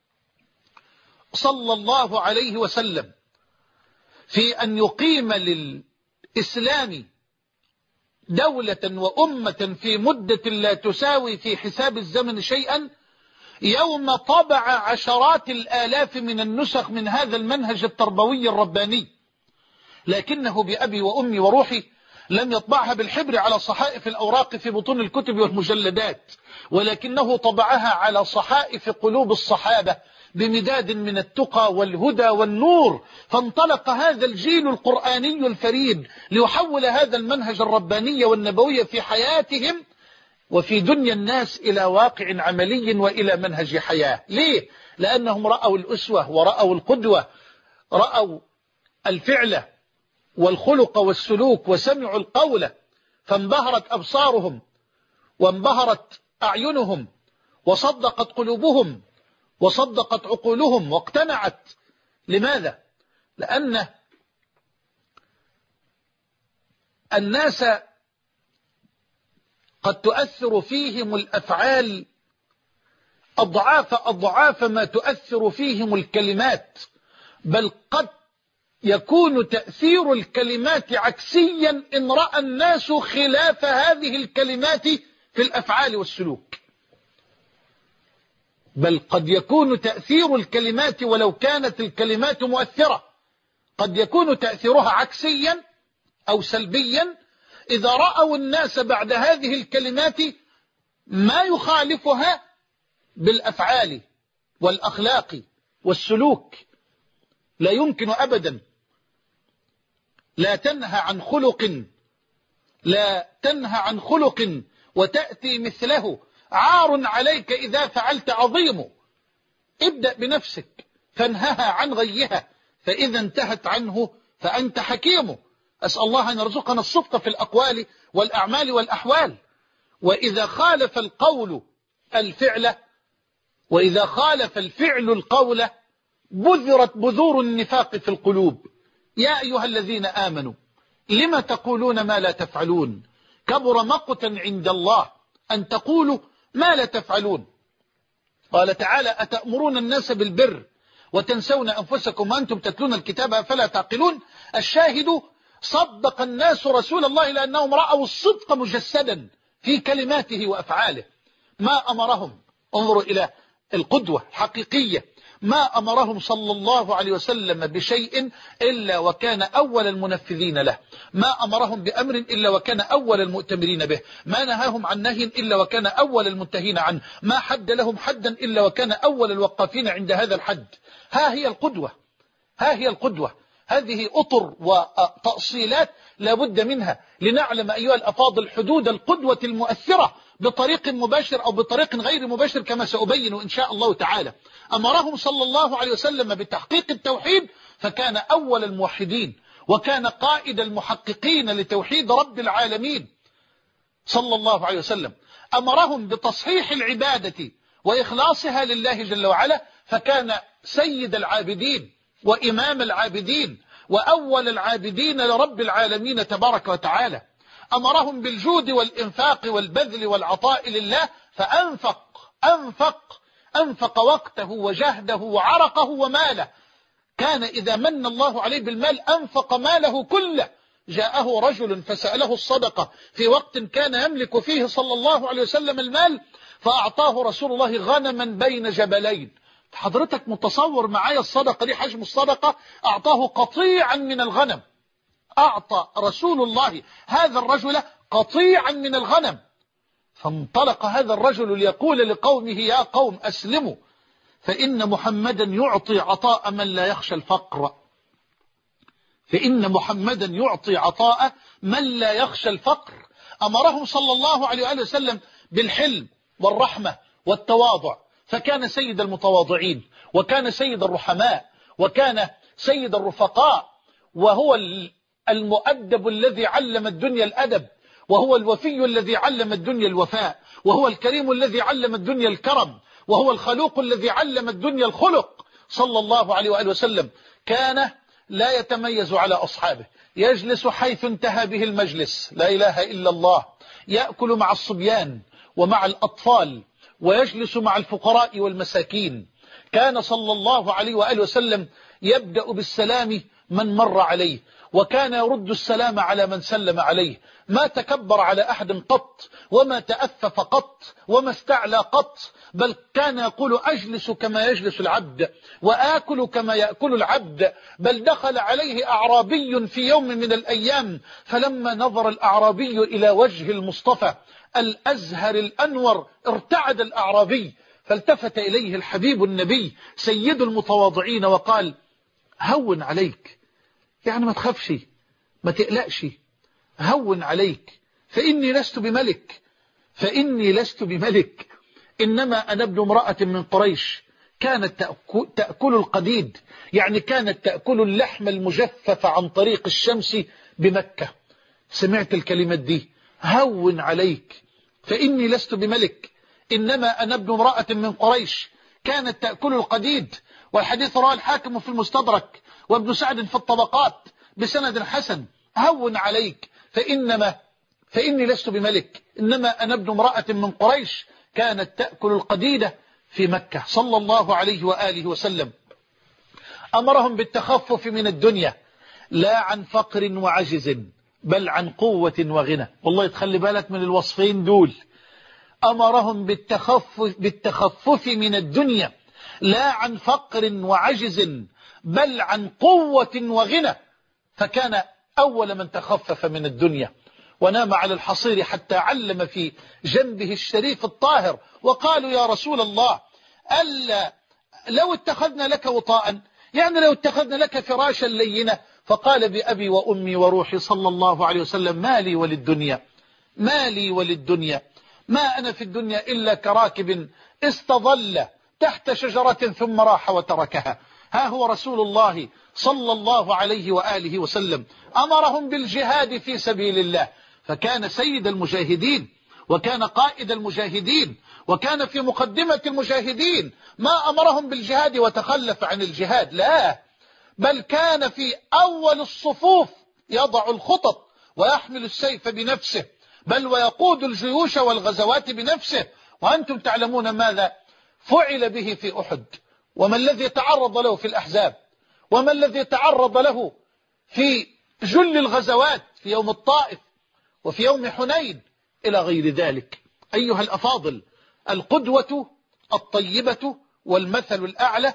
صلى الله عليه وسلم في أن يقيم للإسلام دولة وأمة في مدة لا تساوي في حساب الزمن شيئا، يوم طبع عشرات الآلاف من النسخ من هذا المنهج التربوي الرباني، لكنه بأبي وأمي وروحي لم يطبعها بالحبر على صحائف الأوراق في بطون الكتب والمجلدات، ولكنه طبعها على صحائف قلوب الصحابة بمداد من التقى والهدى والنور. فانطلق هذا الجيل القرآني الفريد ليحول هذا المنهج الرباني والنبوي في حياتهم وفي دنيا الناس إلى واقع عملي وإلى منهج حياة. ليه؟ لأنهم رأوا الأسوة ورأوا القدوة، رأوا الفعل والخلق والسلوك وسمعوا القول، فانبهرت أبصارهم وانبهرت أعينهم وصدقت قلوبهم وصدقت عقولهم واقتنعت. لماذا؟ لأن الناس قد تؤثر فيهم الأفعال أضعاف ما تؤثر فيهم الكلمات، بل قد يكون تأثير الكلمات عكسيا إن رأى الناس خلاف هذه الكلمات في الأفعال والسلوك. بل قد يكون تأثير الكلمات ولو كانت الكلمات مؤثرة قد يكون تأثيرها عكسيا أو سلبيا إذا رأوا الناس بعد هذه الكلمات ما يخالفها بالأفعال والأخلاق والسلوك. لا يمكن أبدا، لا تنهى عن خلق وتأتي مثله، عار عليك إذا فعلت عظيم. ابدأ بنفسك فانهها عن غيها، فإذا انتهت عنه فأنت حكيم. أسأل الله أن يرزقنا الصدق في الأقوال والأعمال والأحوال. وإذا خالف القول الفعل وإذا خالف الفعل القول بذرت بذور النفاق في القلوب. يا أيها الذين آمنوا لم تقولون ما لا تفعلون، كبر مقتا عند الله أن تقولوا ما لا تفعلون. قال تعالى: أتأمرون الناس بالبر وتنسون أنفسكم وأنتم تتلون الكتاب أفلا تعقلون. الشاهد: صدق الناس رسول الله لأنهم رأوا الصدق مجسدا في كلماته وأفعاله. ما أمرهم، انظروا إلى القدوة الحقيقية، ما أمرهم صلى الله عليه وسلم بشيء إلا وكان أول المنفذين له، ما أمرهم بأمر إلا وكان أول المؤتمرين به، ما نهاهم عن نهي إلا وكان أول المنتهين عنه، ما حد لهم حدا إلا وكان أول الوقافين عند هذا الحد. ها هي القدوة، هذه أطر وتأصيلات لا بد منها لنعلم أيها الأفاضل حدود القدوة المؤثرة بطريق مباشر أو بطريق غير مباشر كما سأبين إن شاء الله تعالى. أمرهم صلى الله عليه وسلم بتحقيق التوحيد فكان أول الموحدين، وكان قائد المحققين لتوحيد رب العالمين صلى الله عليه وسلم. أمرهم بتصحيح العبادة وإخلاصها لله جل وعلا، فكان سيد العابدين وإمام العابدين وأول العابدين لرب العالمين تبارك وتعالى. أمرهم بالجود والإنفاق والبذل والعطاء لله، أنفق وقته وجهده وعرقه وماله. كان إذا من الله عليه بالمال أنفق ماله كله. جاءه رجل فسأله الصدقة في وقت كان يملك فيه صلى الله عليه وسلم المال، فأعطاه رسول الله غنما بين جبلين. حضرتك متصور معايا الصدقة دي حجم الصدقة؟ أعطاه قطيعا من الغنم. أعطى رسول الله هذا الرجل قطيعا من الغنم. فانطلق هذا الرجل ليقول لقومه: يا قوم أسلموا، فإن محمدا يعطي عطاء من لا يخشى الفقر. فإن محمدا يعطي عطاء من لا يخشى الفقر. أمرهم صلى الله عليه وآله وسلم بالحلم والرحمة والتواضع، فكان سيد المتواضعين، وكان سيد الرحماء، وكان سيد الرفقاء، وهو المؤدب الذي علم الدنيا الأدب، وهو الوفي الذي علم الدنيا الوفاء، وهو الكريم الذي علم الدنيا الكرم، وهو الخلوق الذي علم الدنيا الخلق صلى الله عليه وآله وسلم. كان لا يتميز على أصحابه، يجلس حيث انتهى به المجلس، لا إله إلا الله، يأكل مع الصبيان ومع الأطفال، ويجلس مع الفقراء والمساكين. كان صلى الله عليه وآله وسلم يبدأ بالسلام من مر عليه، وكان يرد السلام على من سلم عليه. ما تكبر على أحد قط، وما تأفف قط، وما استعلى قط، بل كان يقول: أجلس كما يجلس العبد، وآكل كما يأكل العبد. بل دخل عليه أعرابي في يوم من الأيام، فلما نظر الأعرابي إلى وجه المصطفى الأزهر الأنور ارتعد الأعرابي، فالتفت إليه الحبيب النبي سيد المتواضعين وقال: هون عليك، يعني ما تخافش، ما تقلقش، هون عليك، فإني لست بملك، إنما أنا ابن امرأة من قريش كانت تأكل القديد، يعني كانت تأكل اللحم المجفف عن طريق الشمس بمكة. سمعت الكلمات دي: هون عليك، فإني لست بملك، إنما أنا ابن امرأة من قريش كانت تأكل القديد. والحديث رواه الحاكم في المستدرك وابن سعد في الطبقات بسند حسن. هون عليك، فإني لست بملك، إنما أنا ابن امرأة من قريش كانت تأكل القديدة في مكة صلى الله عليه وآله وسلم. أمرهم بالتخفف من الدنيا، لا عن فقر وعجز، بل عن قوة وغنى. والله تخلي بالك من الوصفين دول. أمرهم بالتخفف من الدنيا، لا عن فقر وعجز، بل عن قوة وغنى. فكان أول من تخفف من الدنيا، ونام على الحصير حتى علم في جنبه الشريف الطاهر، وقالوا: يا رسول الله، ألا لو اتخذنا لك وطاء، يعني لو اتخذنا لك فراشا لينا. فقال: بأبي وأمي وروحي صلى الله عليه وسلم: مالي وللدنيا، ما أنا في الدنيا إلا كراكب استظل تحت شجرة ثم راح وتركها. ها هو رسول الله صلى الله عليه وآله وسلم أمرهم بالجهاد في سبيل الله، فكان سيد المجاهدين، وكان قائد المجاهدين، وكان في مقدمة المجاهدين. ما أمرهم بالجهاد وتخلف عن الجهاد، لا، بل كان في أول الصفوف يضع الخطط ويحمل السيف بنفسه، بل ويقود الجيوش والغزوات بنفسه. وأنتم تعلمون ماذا فعل به في أحد، وما الذي تعرض له في الأحزاب، وما الذي تعرض له في جل الغزوات، في يوم الطائف وفي يوم حنين إلى غير ذلك. أيها الأفاضل، القدوة الطيبة والمثل الأعلى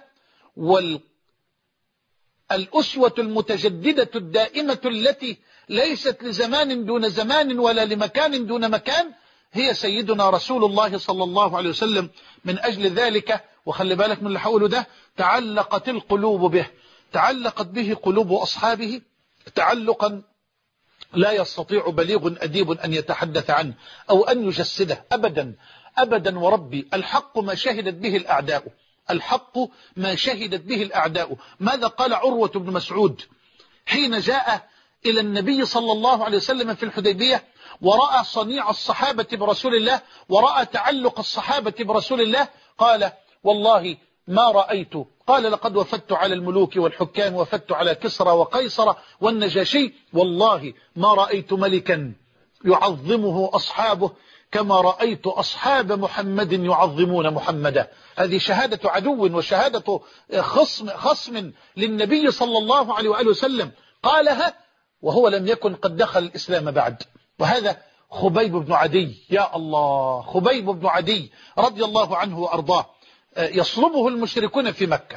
والأسوة المتجددة الدائمة التي ليست لزمان دون زمان ولا لمكان دون مكان هي سيدنا رسول الله صلى الله عليه وسلم. من أجل ذلك، وخلي بالك من اللي حوله ده، تعلقت القلوب به، تعلقت به قلوب أصحابه تعلقا لا يستطيع بليغ أديب أن يتحدث عنه أو أن يجسده أبدا أبدا. وربي الحق ما شهدت به الأعداء، الحق ما شهدت به الأعداء. ماذا قال عروة بن مسعود حين جاء إلى النبي صلى الله عليه وسلم في الحديبية ورأى صنيع الصحابة برسول الله ورأى تعلق الصحابة برسول الله، قال والله ما رأيت، قال لقد وفدت على الملوك والحكام، وفدت على كسرى وقيصر والنجاشي، والله ما رأيت ملكا يعظمه أصحابه كما رأيت أصحاب محمد يعظمون محمدا. هذه شهادة عدو وشهادة خصم للنبي صلى الله عليه وآله وسلم، قالها وهو لم يكن قد دخل الإسلام بعد. وهذا خبيب بن عدي، يا الله، خبيب بن عدي رضي الله عنه وأرضاه، يصلبه المشركون في مكة،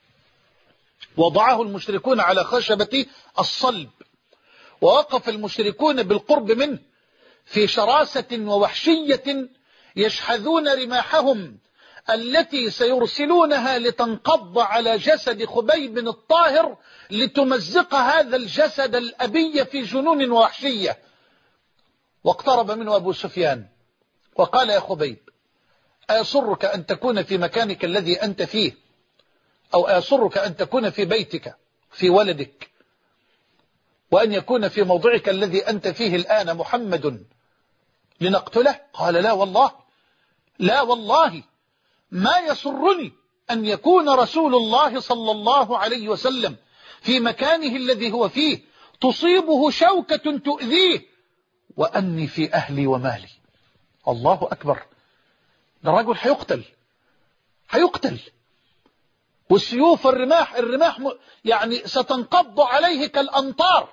وضعه المشركون على خشبة الصلب، ووقف المشركون بالقرب منه في شراسة ووحشية، يشحذون رماحهم التي سيرسلونها لتنقض على جسد خبيب الطاهر لتمزق هذا الجسد الأبي في جنون ووحشية. واقترب منه أبو سفيان وقال يا خبيب أيسرك أن تكون في مكانك الذي أنت فيه، أو أيسرك أن تكون في بيتك في ولدك، وأن يكون في موضعك الذي أنت فيه الآن محمد لنقتله؟ قال لا والله، لا والله ما يسرني أن يكون رسول الله صلى الله عليه وسلم في مكانه الذي هو فيه تصيبه شوكة تؤذيه وأني في أهلي ومالي. الله أكبر، ده الرجل هيقتل، والسيوف الرماح يعني ستنقض عليه كالأمطار.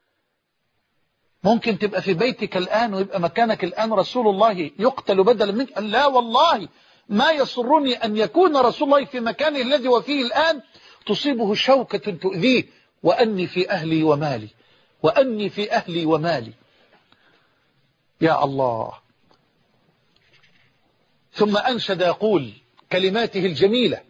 ممكن تبقى في بيتك الآن ويبقى مكانك الآن رسول الله يقتل بدلا منك. لا والله ما يسرني أن يكون رسول الله في مكانه الذي وفيه الآن تصيبه شوكة تؤذيه وأني في أهلي ومالي، وأني في أهلي ومالي. يا الله. ثم أنشد يقول كلماته الجميلة: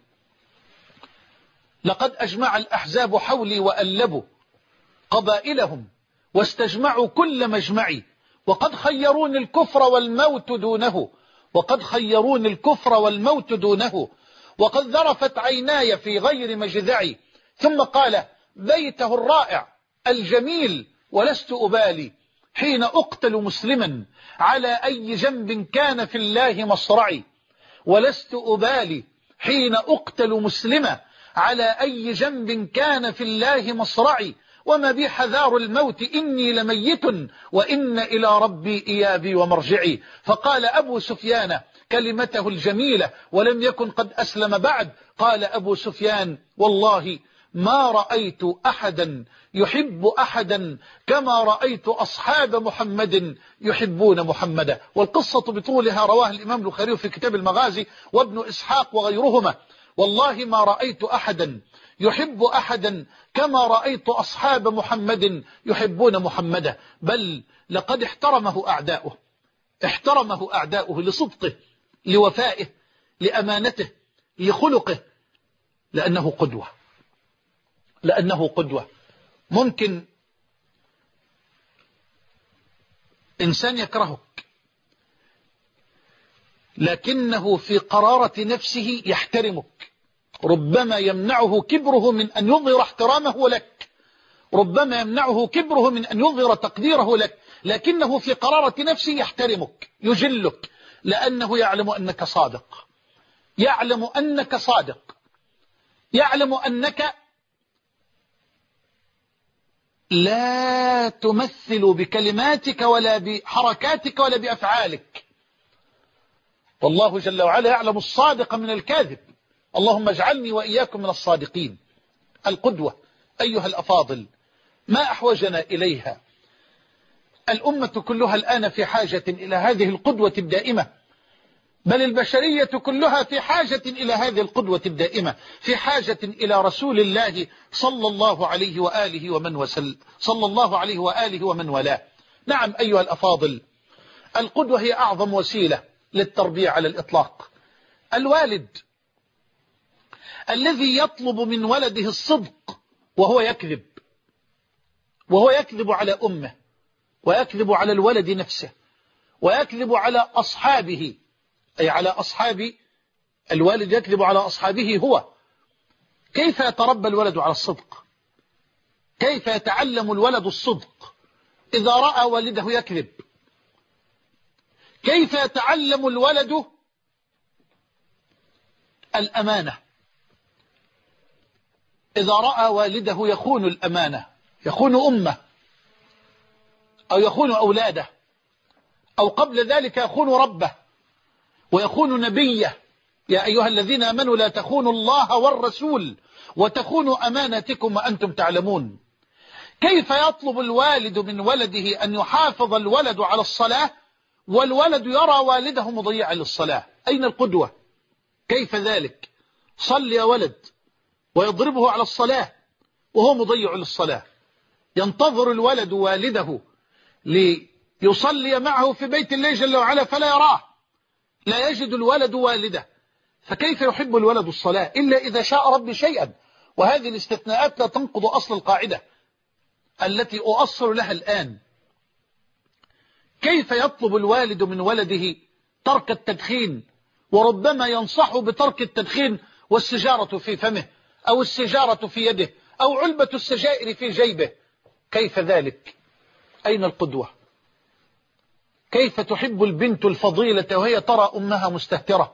لقد أجمع الأحزاب حولي وألبوا قبائلهم واستجمعوا كل مجمعي، وقد خيروني الكفر والموت دونه، وقد خيروني الكفر والموت دونه، وقد ذرفت عيناي في غير مجذعي. ثم قال بيته الرائع الجميل: ولست أبالي حين أقتل مسلما على أي جنب كان في الله مصرعي، ولست أبالي حين أقتل مسلما على أي جنب كان في الله مصرعي، وما بي حذار الموت إني لميت وإن إلى ربي إيابي ومرجعي. فقال أبو سفيان كلمته الجميلة ولم يكن قد أسلم بعد، قال أبو سفيان: والله ما رأيت أحدا يحب أحدا كما رأيت أصحاب محمد يحبون محمدا. والقصة بطولها رواها الإمام البخاري في كتاب المغازي وابن إسحاق وغيرهما. والله ما رأيت أحدا يحب أحدا كما رأيت أصحاب محمد يحبون محمدا، بل لقد احترمه أعداؤه لصدقه، لوفائه، لأمانته، لخلقه، لأنه قدوة. ممكن إنسان يكرهك لكنه في قرارة نفسه يحترمك، ربما يمنعه كبره من أن يظهر احترامه لك، ربما يمنعه كبره من أن يظهر تقديره لك، لكنه في قرارة نفسه يحترمك يجلك، لأنه يعلم أنك صادق، يعلم أنك صادق، يعلم أنك لا تمثل بكلماتك ولا بحركاتك ولا بأفعالك. والله جل وعلا يعلم الصادق من الكاذب. اللهم اجعلني وإياكم من الصادقين. القدوة أيها الأفاضل ما أحوجنا إليها. الأمة كلها الآن في حاجة إلى هذه القدوة الدائمة، بل البشرية كلها في حاجة إلى هذه القدوة الدائمة، في حاجة إلى رسول الله صلى الله عليه وآله ومن والاه. نعم أيها الأفاضل، القدوة هي أعظم وسيلة للتربية على الإطلاق. الوالد الذي يطلب من ولده الصدق وهو يكذب على أمه، ويكذب على الولد نفسه، ويكذب على أصحابه، أي على أصحاب الوالد، يكذب على أصحابه هو. كيف يتربى الولد على الصدق؟ كيف يتعلم الولد الصدق إذا رأى والده يكذب؟ كيف يتعلم الولد الأمانة إذا رأى والده يخون الأمانة، يخون أمه أو يخون أولاده، أو قبل ذلك يخون ربه ويخون نبيه؟ يا أيها الذين آمنوا لا تخونوا الله والرسول وتخونوا أمانتكم وأنتم تعلمون. كيف يطلب الوالد من ولده أن يحافظ الولد على الصلاة والولد يرى والده مضيعا للصلاة؟ أين القدوة؟ كيف ذلك؟ صل يا ولد، ويضربه على الصلاة وهو مضيع للصلاة. ينتظر الولد والده ليصلي معه في بيت الله جل وعلا فلا يراه، لا يجد الولد والده، فكيف يحب الولد الصلاة إلا إذا شاء ربي شيئا؟ وهذه الاستثناءات لا تنقض أصل القاعدة التي أؤصل لها الآن. كيف يطلب الوالد من ولده ترك التدخين وربما ينصحه بترك التدخين والسجارة في فمه أو السجارة في يده أو علبة السجائر في جيبه؟ كيف ذلك؟ أين القدوة؟ كيف تحب البنت الفضيلة وهي ترى أمها مستهترة؟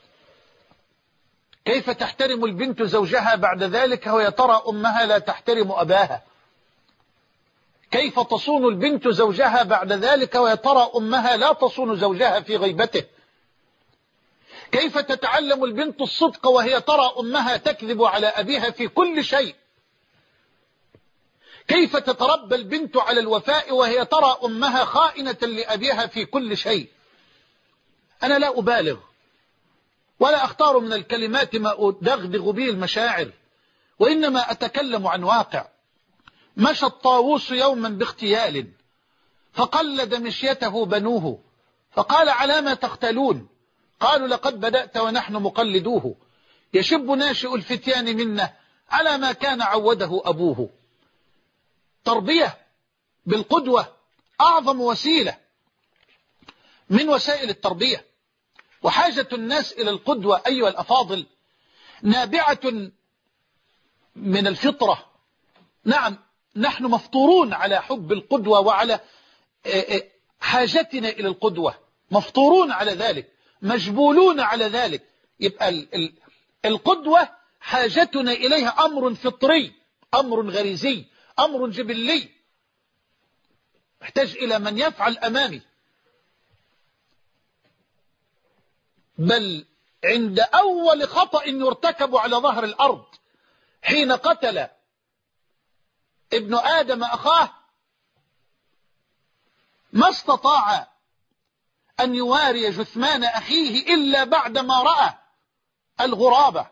كيف تحترم البنت زوجها بعد ذلك وهي ترى أمها لا تحترم أباها؟ كيف تصون البنت زوجها بعد ذلك وهي ترى أمها لا تصون زوجها في غيبته؟ كيف تتعلم البنت الصدق وهي ترى أمها تكذب على أبيها في كل شيء؟ كيف تتربى البنت على الوفاء وهي ترى أمها خائنة لأبيها في كل شيء؟ أنا لا أبالغ ولا أختار من الكلمات ما أدغدغ به المشاعر، وإنما أتكلم عن واقع. مشى الطاووس يوما باغتيال فقلد مشيته بنوه فقال: على ما تختلون؟ قالوا: لقد بدأت ونحن مقلدوه، يشب ناشئ الفتيان منا على ما كان عوده أبوه. تربية بالقدوة أعظم وسيلة من وسائل التربية، وحاجة الناس إلى القدوة أيها الأفاضل نابعة من الفطرة. نعم، نحن مفطورون على حب القدوة وعلى حاجتنا إلى القدوة، مفطورون على ذلك، مجبولون على ذلك. يبقى القدوة حاجتنا إليها أمر فطري، أمر غريزي، أمر جبلي، محتاج إلى من يفعل أمامي. بل عند أول خطأ يرتكب على ظهر الأرض حين قتل ابن آدم أخاه ما استطاع أن يواري جثمان أخيه إلا بعدما رأى الغرابة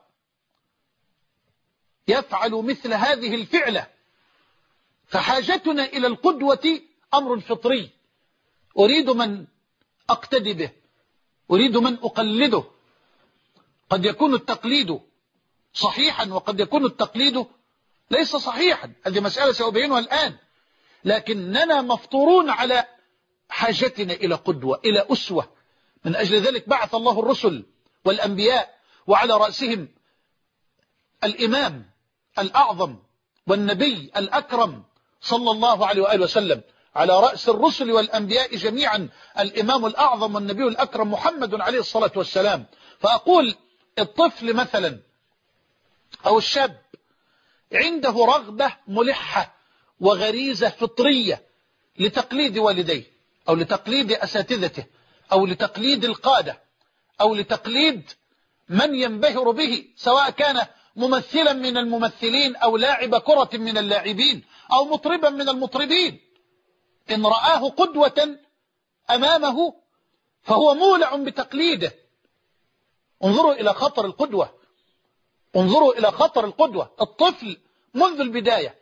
يفعل مثل هذه الفعلة. فحاجتنا إلى القدوة أمر فطري، أريد من أقتدي به، أريد من أقلده. قد يكون التقليد صحيحا وقد يكون التقليد ليس صحيحا، هذه مسألة سأبينها الآن، لكننا مفطورون على حاجتنا إلى قدوة، إلى أسوة. من أجل ذلك بعث الله الرسل والأنبياء، وعلى رأسهم الإمام الأعظم والنبي الأكرم صلى الله عليه وآله وسلم، على رأس الرسل والأنبياء جميعا الإمام الأعظم والنبي الأكرم محمد عليه الصلاة والسلام. فأقول الطفل مثلا أو الشاب عنده رغبة ملحة وغريزة فطرية لتقليد والديه أو لتقليد أساتذته أو لتقليد القادة أو لتقليد من ينبهر به، سواء كان ممثلا من الممثلين أو لاعب كرة من اللاعبين أو مطربا من المطربين. إن رآه قدوة أمامه فهو مولع بتقليده. انظروا إلى خطر القدوة، انظروا إلى خطر القدوة. الطفل منذ البداية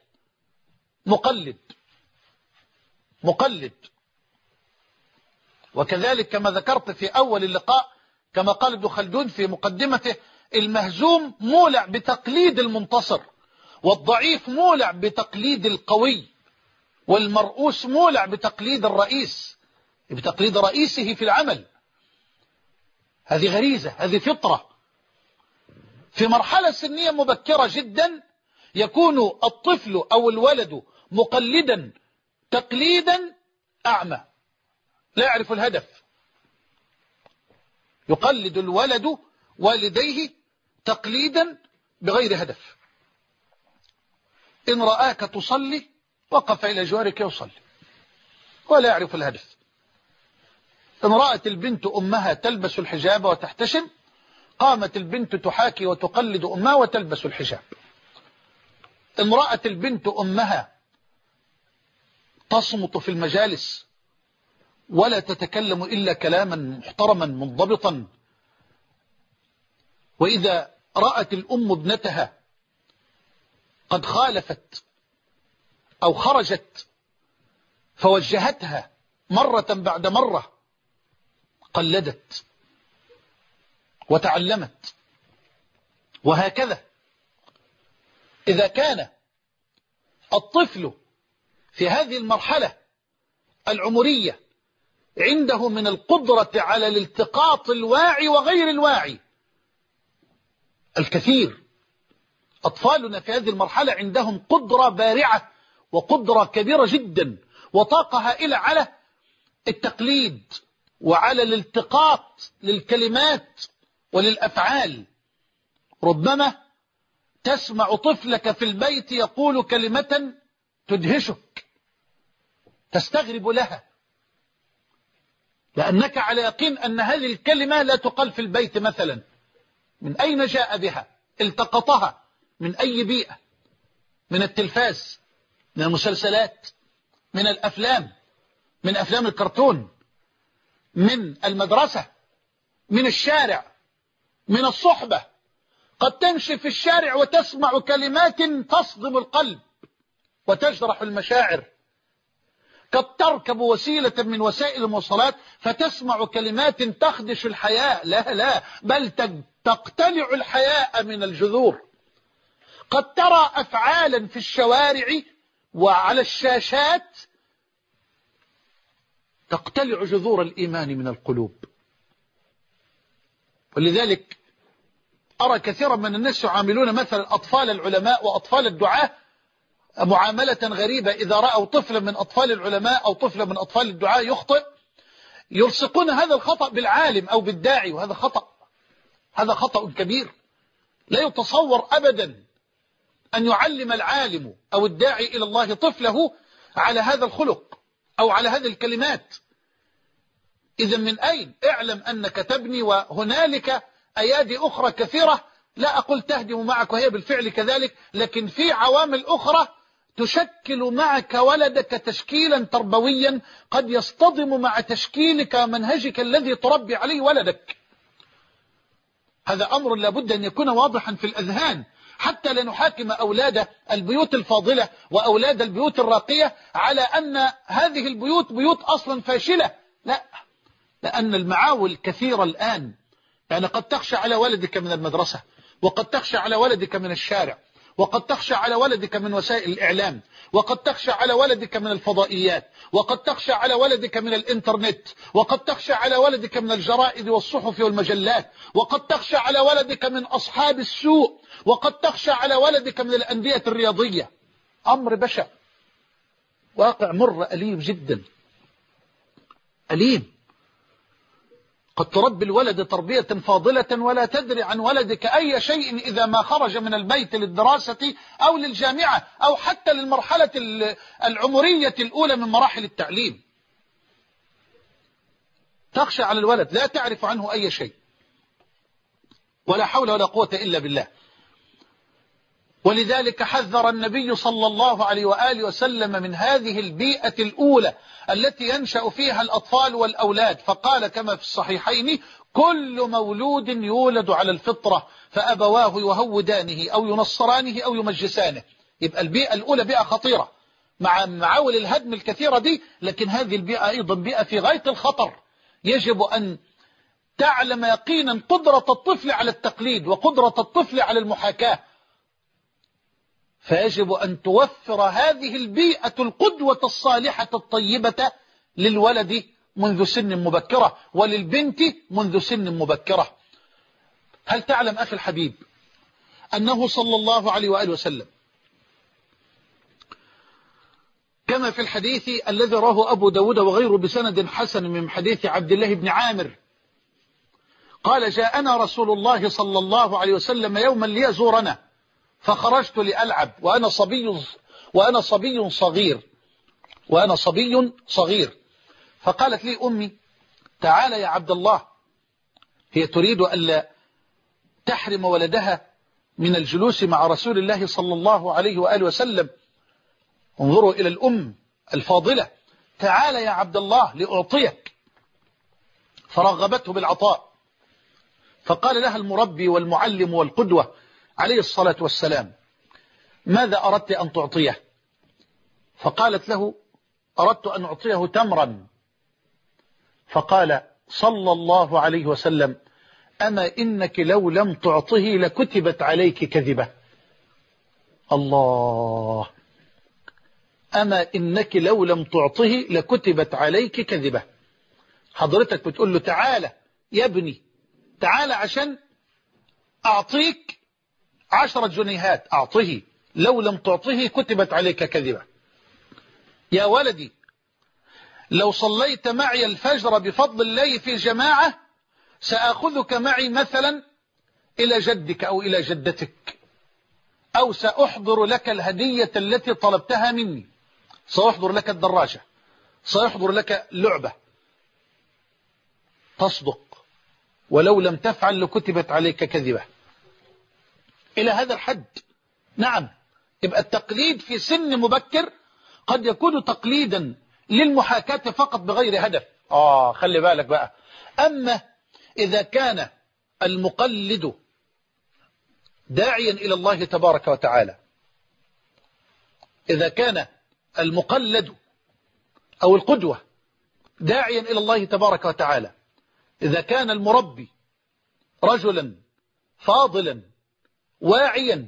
مقلد. وكذلك كما ذكرت في أول اللقاء، كما قال ابن خلدون في مقدمته: المهزوم مولع بتقليد المنتصر، والضعيف مولع بتقليد القوي، والمرؤوس مولع بتقليد الرئيس، بتقليد رئيسه في العمل. هذه غريزة، هذه فطرة. في مرحلة سنية مبكرة جدا يكون الطفل أو الولد مقلدا تقليدا أعمى لا يعرف الهدف. يقلد الولد والديه تقليدا بغير هدف. إن رآك تصلي وقف إلى جوارك يصلي ولا يعرف الهدف. إن رأت البنت أمها تلبس الحجاب وتحتشم قامت البنت تحاكي وتقلد أمها وتلبس الحجاب. إن رأت البنت أمها تصمت في المجالس ولا تتكلم إلا كلاما محترما منضبطا، وإذا رأت الأم ابنتها قد خالفت أو خرجت فوجهتها مرة بعد مرة قلدت وتعلمت. وهكذا إذا كان الطفل في هذه المرحلة العمرية عنده من القدرة على الالتقاط الواعي وغير الواعي الكثير. أطفالنا في هذه المرحلة عندهم قدرة بارعة وقدرة كبيرة جدا وطاقة هائلة على التقليد وعلى الالتقاط للكلمات وللأفعال. ربما تسمع طفلك في البيت يقول كلمة تدهشك تستغرب لها لأنك على يقين أن هذه الكلمة لا تقال في البيت مثلا. من أين جاء بها؟ التقطها من أي بيئة؟ من التلفاز، من المسلسلات، من الأفلام، من أفلام الكرتون، من المدرسة، من الشارع، من الصحبة. قد تمشي في الشارع وتسمع كلمات تصدم القلب وتجرح المشاعر. قد تركب وسيلة من وسائل المواصلات فتسمع كلمات تخدش الحياء، لا بل تقتلع الحياء من الجذور. قد ترى أفعالا في الشوارع وعلى الشاشات تقتلع جذور الإيمان من القلوب. ولذلك أرى كثيرا من الناس يعاملون مثلا أطفال العلماء وأطفال الدعاة معاملة غريبة. إذا رأوا طفلا من أطفال العلماء أو طفلا من أطفال الدعاة يخطئ يلصقون هذا الخطأ بالعالم أو بالداعي، وهذا خطأ. هذا خطأ كبير. لا يتصور أبدا أن يعلم العالم أو الداعي إلى الله طفله على هذا الخلق أو على هذه الكلمات. إذا من أين؟ اعلم أنك تبني، وهنالك أيادي أخرى كثيرة لا أقول تهدم معك وهي بالفعل كذلك، لكن في عوامل أخرى تشكل معك ولدك تشكيلا تربويا قد يصطدم مع تشكيلك ومنهجك الذي تربي عليه ولدك. هذا أمر لابد أن يكون واضحا في الأذهان حتى لا نحاكم أولاد البيوت الفاضلة وأولاد البيوت الراقية على أن هذه البيوت بيوت أصلا فاشلة. لا، لأن المعاول كثيرة الآن. يعني قد تخشى على ولدك من المدرسة، وقد تخشى على ولدك من الشارع، وقد تخشى على ولدك من وسائل الإعلام، وقد تخشى على ولدك من الفضائيات، وقد تخشى على ولدك من الإنترنت، وقد تخشى على ولدك من الجرائد والصحف والمجلات، وقد تخشى على ولدك من أصحاب السوء، وقد تخشى على ولدك من الأندية الرياضية. أمر بشع، واقع مر أليم جدا، أليم. قد تربي الولد تربية فاضلة ولا تدري عن ولدك أي شيء إذا ما خرج من البيت للدراسة أو للجامعة أو حتى للمرحلة العمرية الأولى من مراحل التعليم. تخشى على الولد، لا تعرف عنه أي شيء، ولا حول ولا قوة إلا بالله. ولذلك حذر النبي صلى الله عليه وآله وسلم من هذه البيئة الأولى التي ينشأ فيها الأطفال والأولاد، فقال كما في الصحيحين: كل مولود يولد على الفطرة فأبواه يهودانه أو ينصرانه أو يمجسانه. يبقى البيئة الأولى بيئة خطيرة مع معاول الهدم الكثيرة دي، لكن هذه البيئة أيضا بيئة في غاية الخطر. يجب أن تعلم يقينا قدرة الطفل على التقليد وقدرة الطفل على المحاكاة، فيجب أن توفر هذه البيئة القدوة الصالحة الطيبة للولد منذ سن مبكرة وللبنت منذ سن مبكرة. هل تعلم أخي الحبيب أنه صلى الله عليه وآله وسلم كما في الحديث الذي رواه أبو داود وغيره بسند حسن من حديث عبد الله بن عامر قال جاءنا رسول الله صلى الله عليه وسلم يوما ليزورنا فخرجت لألعب وأنا صبي صغير فقالت لي أمي تعال يا عبد الله، هي تريد ألا تحرم ولدها من الجلوس مع رسول الله صلى الله عليه وآله وسلم. انظروا إلى الأم الفاضلة، تعال يا عبد الله لأعطيك، فرغبته بالعطاء. فقال لها المربي والمعلم والقدوة عليه الصلاة والسلام ماذا أردت أن تعطيه؟ فقالت له أردت أن أعطيه تمرا. فقال صلى الله عليه وسلم أما إنك لو لم تعطه لكتبت عليك كذبة. الله، أما إنك لو لم تعطه لكتبت عليك كذبة. حضرتك بتقول له تعالى يا ابني، تعالى عشان أعطيك 10 جنيهات، أعطيه، لو لم تعطه كتبت عليك كذبة. يا ولدي لو صليت معي الفجر بفضل الله في جماعة سأخذك معي مثلا إلى جدك أو إلى جدتك، أو سأحضر لك الهدية التي طلبتها مني، سأحضر لك الدراجة، سأحضر لك لعبة. تصدق، ولو لم تفعل لكتبت عليك كذبة. إلى هذا الحد. نعم، يبقى التقليد في سن مبكر قد يكون تقليدا للمحاكاة فقط بغير هدف. خلي بالك بقى. أما إذا كان المقلد داعيا إلى الله تبارك وتعالى، إذا كان المقلد أو القدوة داعيا إلى الله تبارك وتعالى، إذا كان المربي رجلا فاضلا واعيا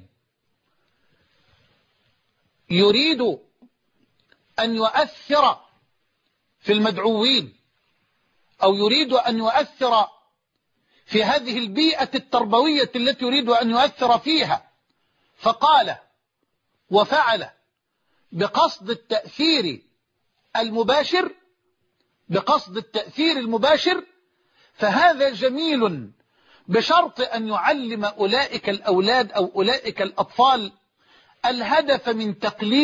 يريد أن يؤثر في المدعوين، أو يريد أن يؤثر في هذه البيئة التربوية التي يريد أن يؤثر فيها، فقال وفعل بقصد التأثير المباشر، فهذا جميل، بشرط أن يعلم أولئك الأولاد أو أولئك الأطفال الهدف من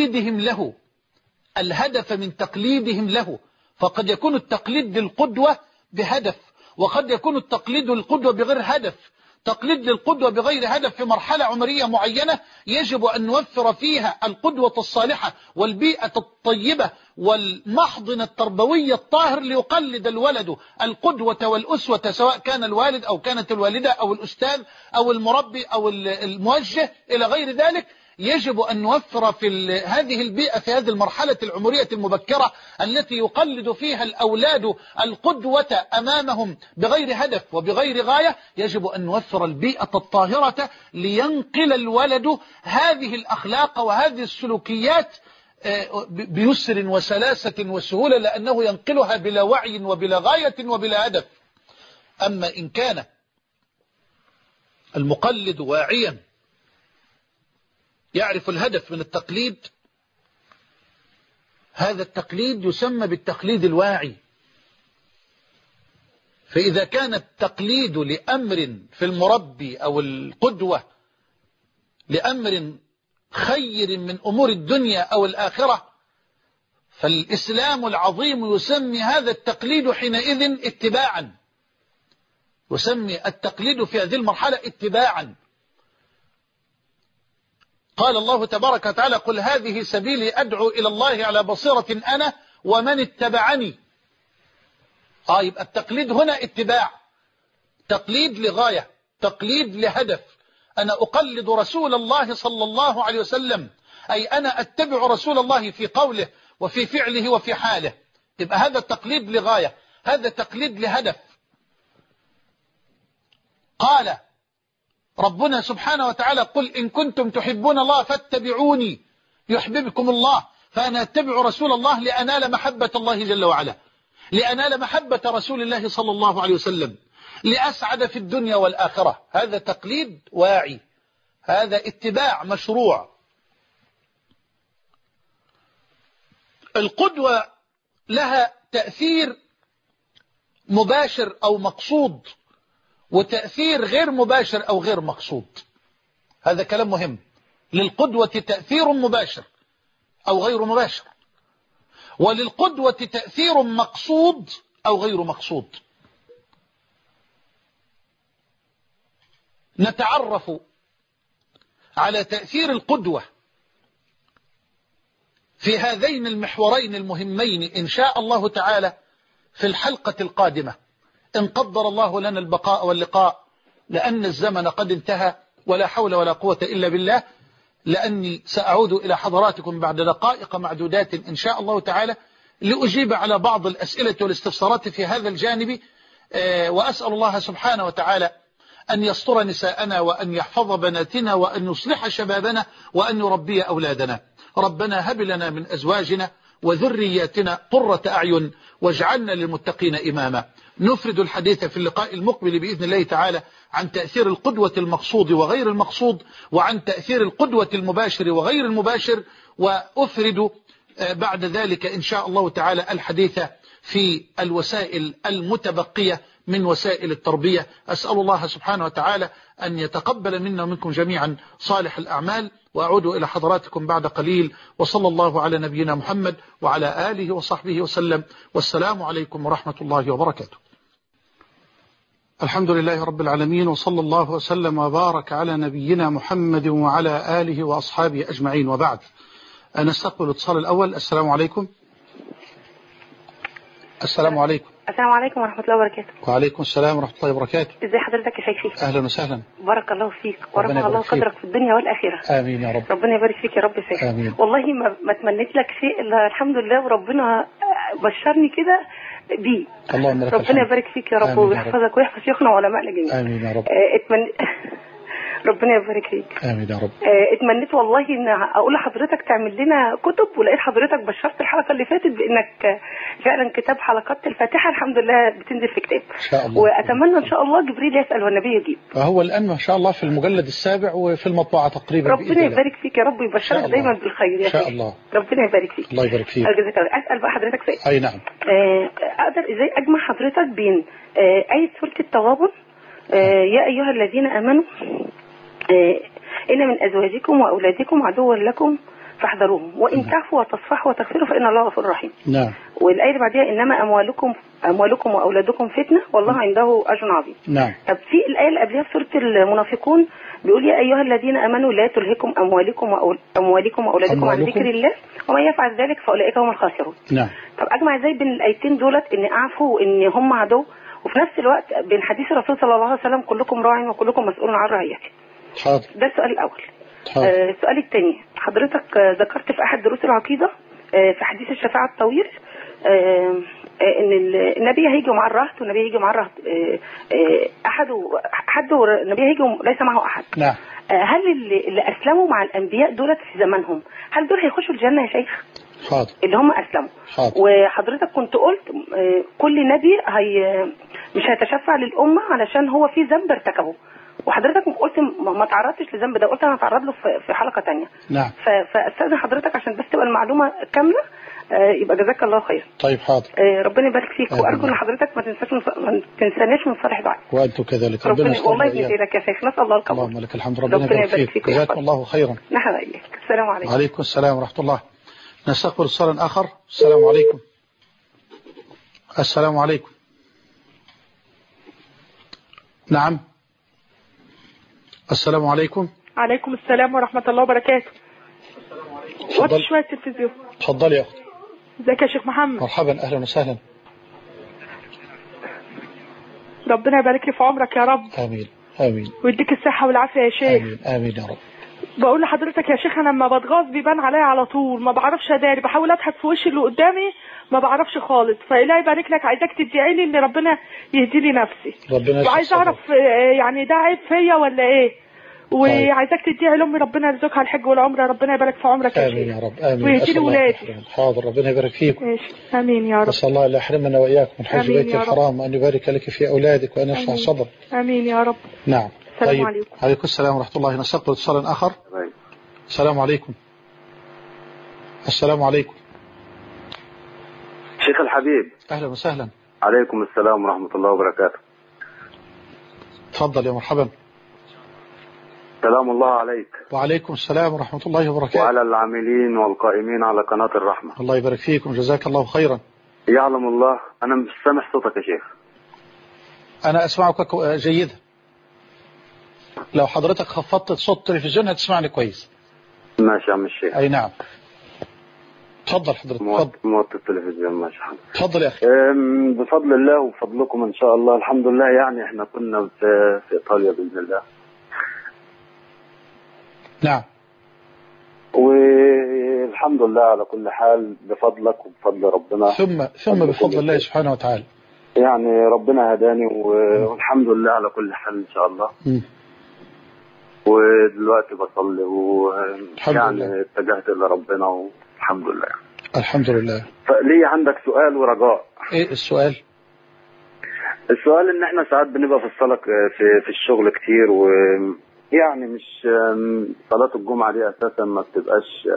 تقليدهم له. فقد يكون التقليد للقدوة بهدف، وقد يكون التقليد للقدوة بغير هدف. تقليد للقدوة بغير هدف في مرحلة عمرية معينة يجب أن نوفر فيها القدوة الصالحة والبيئة الطيبة والمحضن التربوي الطاهر ليقلد الولد القدوة والأسوة، سواء كان الوالد أو كانت الوالدة أو الأستاذ أو المربي أو الموجه إلى غير ذلك. يجب أن نوفر في هذه البيئة في هذه المرحلة العمرية المبكرة التي يقلد فيها الأولاد القدوة أمامهم بغير هدف وبغير غاية، يجب أن نوفر البيئة الطاهرة لينقل الولد هذه الأخلاق وهذه السلوكيات بيسر وسلاسة وسهولة، لأنه ينقلها بلا وعي وبلا غاية وبلا هدف. أما إن كان المقلد واعيا يعرف الهدف من التقليد، هذا التقليد يسمى بالتقليد الواعي. فإذا كان التقليد لأمر في المربي أو القدوة لأمر خير من أمور الدنيا أو الآخرة، فالإسلام العظيم يسمي هذا التقليد حينئذ اتباعا، يسمي التقليد في هذه المرحلة اتباعا. قال الله تبارك وتعالى قل هذه سبيلي أدعو إلى الله على بصيرة أنا ومن اتبعني. يبقى التقليد هنا اتباع، تقليد لغاية، تقليد لهدف. أنا أقلد رسول الله صلى الله عليه وسلم، أي أنا أتبع رسول الله في قوله وفي فعله وفي حاله. يبقى هذا التقليد لغاية، هذا تقليد لهدف. قال ربنا سبحانه وتعالى قل إن كنتم تحبون الله فاتبعوني يحببكم الله. فأنا أتبع رسول الله لأنال محبة الله جل وعلا، لأنال محبة رسول الله صلى الله عليه وسلم، لأسعد في الدنيا والآخرة. هذا تقليد واعي، هذا اتباع مشروع. القدوة لها تأثير مباشر أو مقصود، وتأثير غير مباشر أو غير مقصود. هذا كلام مهم. للقدوة تأثير مباشر أو غير مباشر، وللقدوة تأثير مقصود أو غير مقصود. نتعرف على تأثير القدوة في هذين المحورين المهمين إن شاء الله تعالى في الحلقة القادمة، إن قدر الله لنا البقاء واللقاء، لأن الزمن قد انتهى ولا حول ولا قوة إلا بالله. لأني سأعود إلى حضراتكم بعد دقائق معدودات إن شاء الله تعالى لأجيب على بعض الأسئلة والاستفسارات في هذا الجانب، وأسأل الله سبحانه وتعالى أن يستر نساءنا، وأن يحفظ بناتنا، وأن يصلح شبابنا، وأن يربي أولادنا. ربنا هب لنا من أزواجنا وذرياتنا قرة أعين واجعلنا للمتقين إماما. نفرد الحديث في اللقاء المقبل بإذن الله تعالى عن تأثير القدوة المقصود وغير المقصود، وعن تأثير القدوة المباشر وغير المباشر، وأفرد بعد ذلك إن شاء الله تعالى الحديث في الوسائل المتبقية من وسائل التربية. أسأل الله سبحانه وتعالى أن يتقبل منا ومنكم جميعا صالح الأعمال، وأعود إلى حضراتكم بعد قليل، وصلى الله على نبينا محمد وعلى آله وصحبه وسلم، والسلام عليكم ورحمة الله وبركاته. الحمد لله رب العالمين، وصلى الله وسلم وبارك على نبينا محمد وعلى آله وأصحابه أجمعين، وبعد. نستقبل الاتصال الأول. السلام عليكم. السلام عليكم. السلام عليكم ورحمة الله وبركاته. وعليكم السلام ورحمة الله وبركاته. ازي حضرتك يا شيخي؟ أهلا وسهلا. بارك الله فيك ورفع الله قدرك في الدنيا والآخرة. آمين يا رب. ربنا يبارك فيك يا رب يا شيخ. آمين. والله ما تمنيت لك شيء إلا الحمد لله، وربنا بشرني كده بيه. اللهم لك الحمد. ربنا يبارك فيك يا رب ويحفظك ويحفظ شيخنا وعلمائنا جميعا. آمين يا رب. ربنا يبارك فيك. آمين يا رب. اتمنيت والله ان اقول لحضرتك تعمل لنا كتب، ولقيت حضرتك بشرت الحلقه اللي فاتت بانك فعلا كتاب حلقات الفاتحه الحمد لله بتنزل في كتاب ان شاء الله. واتمنى ان شاء الله جبريل يسال والنبي يجيب. فهو الان ما شاء الله في المجلد السابع وفي المطبعه تقريبا. ربنا يبارك فيك يا رب ويبشرك دايما بالخير يا ان شاء الله. ربنا يبارك فيك. الله يبارك فيك. اسال بقى حضرتك سؤال. اي نعم. اقدر ازاي اجمع حضرتك بين ايه سوره التغابن يا ايها الذين امنوا إن من أزواجكم وأولادكم عدوا لكم فاحذروهم وإن تعفوا وتصفحوا وتغفروا فإن الله غفور رحيم. نعم. والآية اللي بعدها إنما أموالكم وأولادكم فتنة والله عنده أجر عظيم. نعم. طب في الآية اللي قبلها في سورة المنافقون بيقول يا أيها الذين آمنوا لا تلهكم أموالكم وأولادكم عن ذكر الله ومن يفعل ذلك فأولئك هم الخاسرون. نعم. طب أجمع إزاي بين الآيتين دولت إن أعفوا وإن هم عدو، وفي نفس الوقت بين حديث الرسول صلى الله عليه وسلم كلكم راع وكلكم مسؤول عن رعيته؟ حاضر. ده السؤال الأول. السؤال الثاني، حضرتك ذكرت في أحد دروس العقيدة في حديث الشفاعة الطويل إن النبي هيجي مع الرهط والنبي هيجي مع الرهط حد النبي هيجي ليس معه أحد. نعم. هل اللي أسلموا مع الأنبياء دولت في زمانهم هل دول هيخشوا الجنة يا شيخ؟ حاضر. اللي هم أسلموا. حاضر. وحضرتك كنت قلت كل نبي مش هيتشفع للأمة علشان هو في ذنب ارتكبه، وحضرتك قلت ما تعرضتش لذنب ده، قلت انا هتعرض له في حلقه ثانيه. نعم. فاستاذن حضرتك عشان بس تبقى المعلومه كامله يبقى جزاك الله خير. طيب حاضر. ربنا يبارك فيك وارجو ان حضرتك ما تنساناش من صالح دعائك. وانتم كذلك. ربنا والله يجزيك يا شيخ، نسال الله القبول. اللهم لك الحمد. ربنا يبارك فيك. جزاكم الله خيرا. نحن إليك. السلام عليكم. وعليكم السلام ورحمه الله. نستقبل اتصالا اخر. السلام عليكم. السلام عليكم. نعم. السلام عليكم. عليكم السلام ورحمة الله وبركاته. وطي شوية التلفزيون. تفضلي يا أختي. ازيك يا شيخ محمد؟ مرحبا أهلا وسهلا. ربنا يبارك لي في عمرك يا رب. آمين آمين. ويديك الصحة والعافية يا شيخ. آمين آمين يا رب. بقول لحضرتك يا شيخ أنا لما بتغاظ بيبان عليا على طول، ما بعرفش أداري، بحاول أضحك في وش اللي قدامي ما بعرفش خالص، فإلهي يبارك لك عايزاك تدعي لي إن ربنا يهدي لي نفسي. ربنا. وعايز أعرف يعني ده عيب فيا ولا إيه؟ وعايزاك تدعي لأمي ربنا يرزقها الحج والعمرة، ربنا يبارك في عمرك يا شيخ. آمين يا رب. آمين. ويهدي لي ولادي. حاضر. ربنا يبارك فيك. آمين يا رب. نسأل الله لا يحرمنا وإياكم من حج بيت الحرام وأن يبارك لك في أولادك وأن يشفع صدرك. آمين يا رب. نعم. السلام عليكم. عليكم السلام ورحمة الله. نستقبل اتصالا آخر. السلام عليكم. السلام عليكم. الشيخ الحبيب. أهلا وسهلا. عليكم السلام ورحمة الله وبركاته. تفضل يا مرحبا. سلام الله عليك. وعليكم السلام ورحمة الله وبركاته. وعلى العاملين والقائمين على قناة الرحمة. الله يبارك فيكم، جزاك الله خيرا. يعلم الله أنا مش سامع صوتك يا شيخ. أنا أسمعك جيدا. لو حضرتك خفضت صوت التلفزيون هتسمعني كويس. ماشي يا عم الشيخ. أي نعم. تفضل حضرتك. موطي التلفزيون. ماشي حضرتك. تفضل يا أخي. بفضل الله وبفضلكم إن شاء الله. الحمد لله. يعني إحنا كنا في إيطاليا بإذن الله. نعم. والحمد لله على كل حال بفضلك وبفضل ربنا. ثم بفضل الله سبحانه وتعالى. يعني ربنا هداني والحمد لله على كل حال إن شاء الله. ودلوقتي بصلي ويعني اتجهت إلى ربنا والحمد لله. الحمد لله. فليه عندك سؤال ورجاء. ايه السؤال؟ السؤال ان احنا ساعات بنبقى في الصلاة في الشغل كتير، ويعني مش صلاة الجمعة دي اساسا ما بتبقاش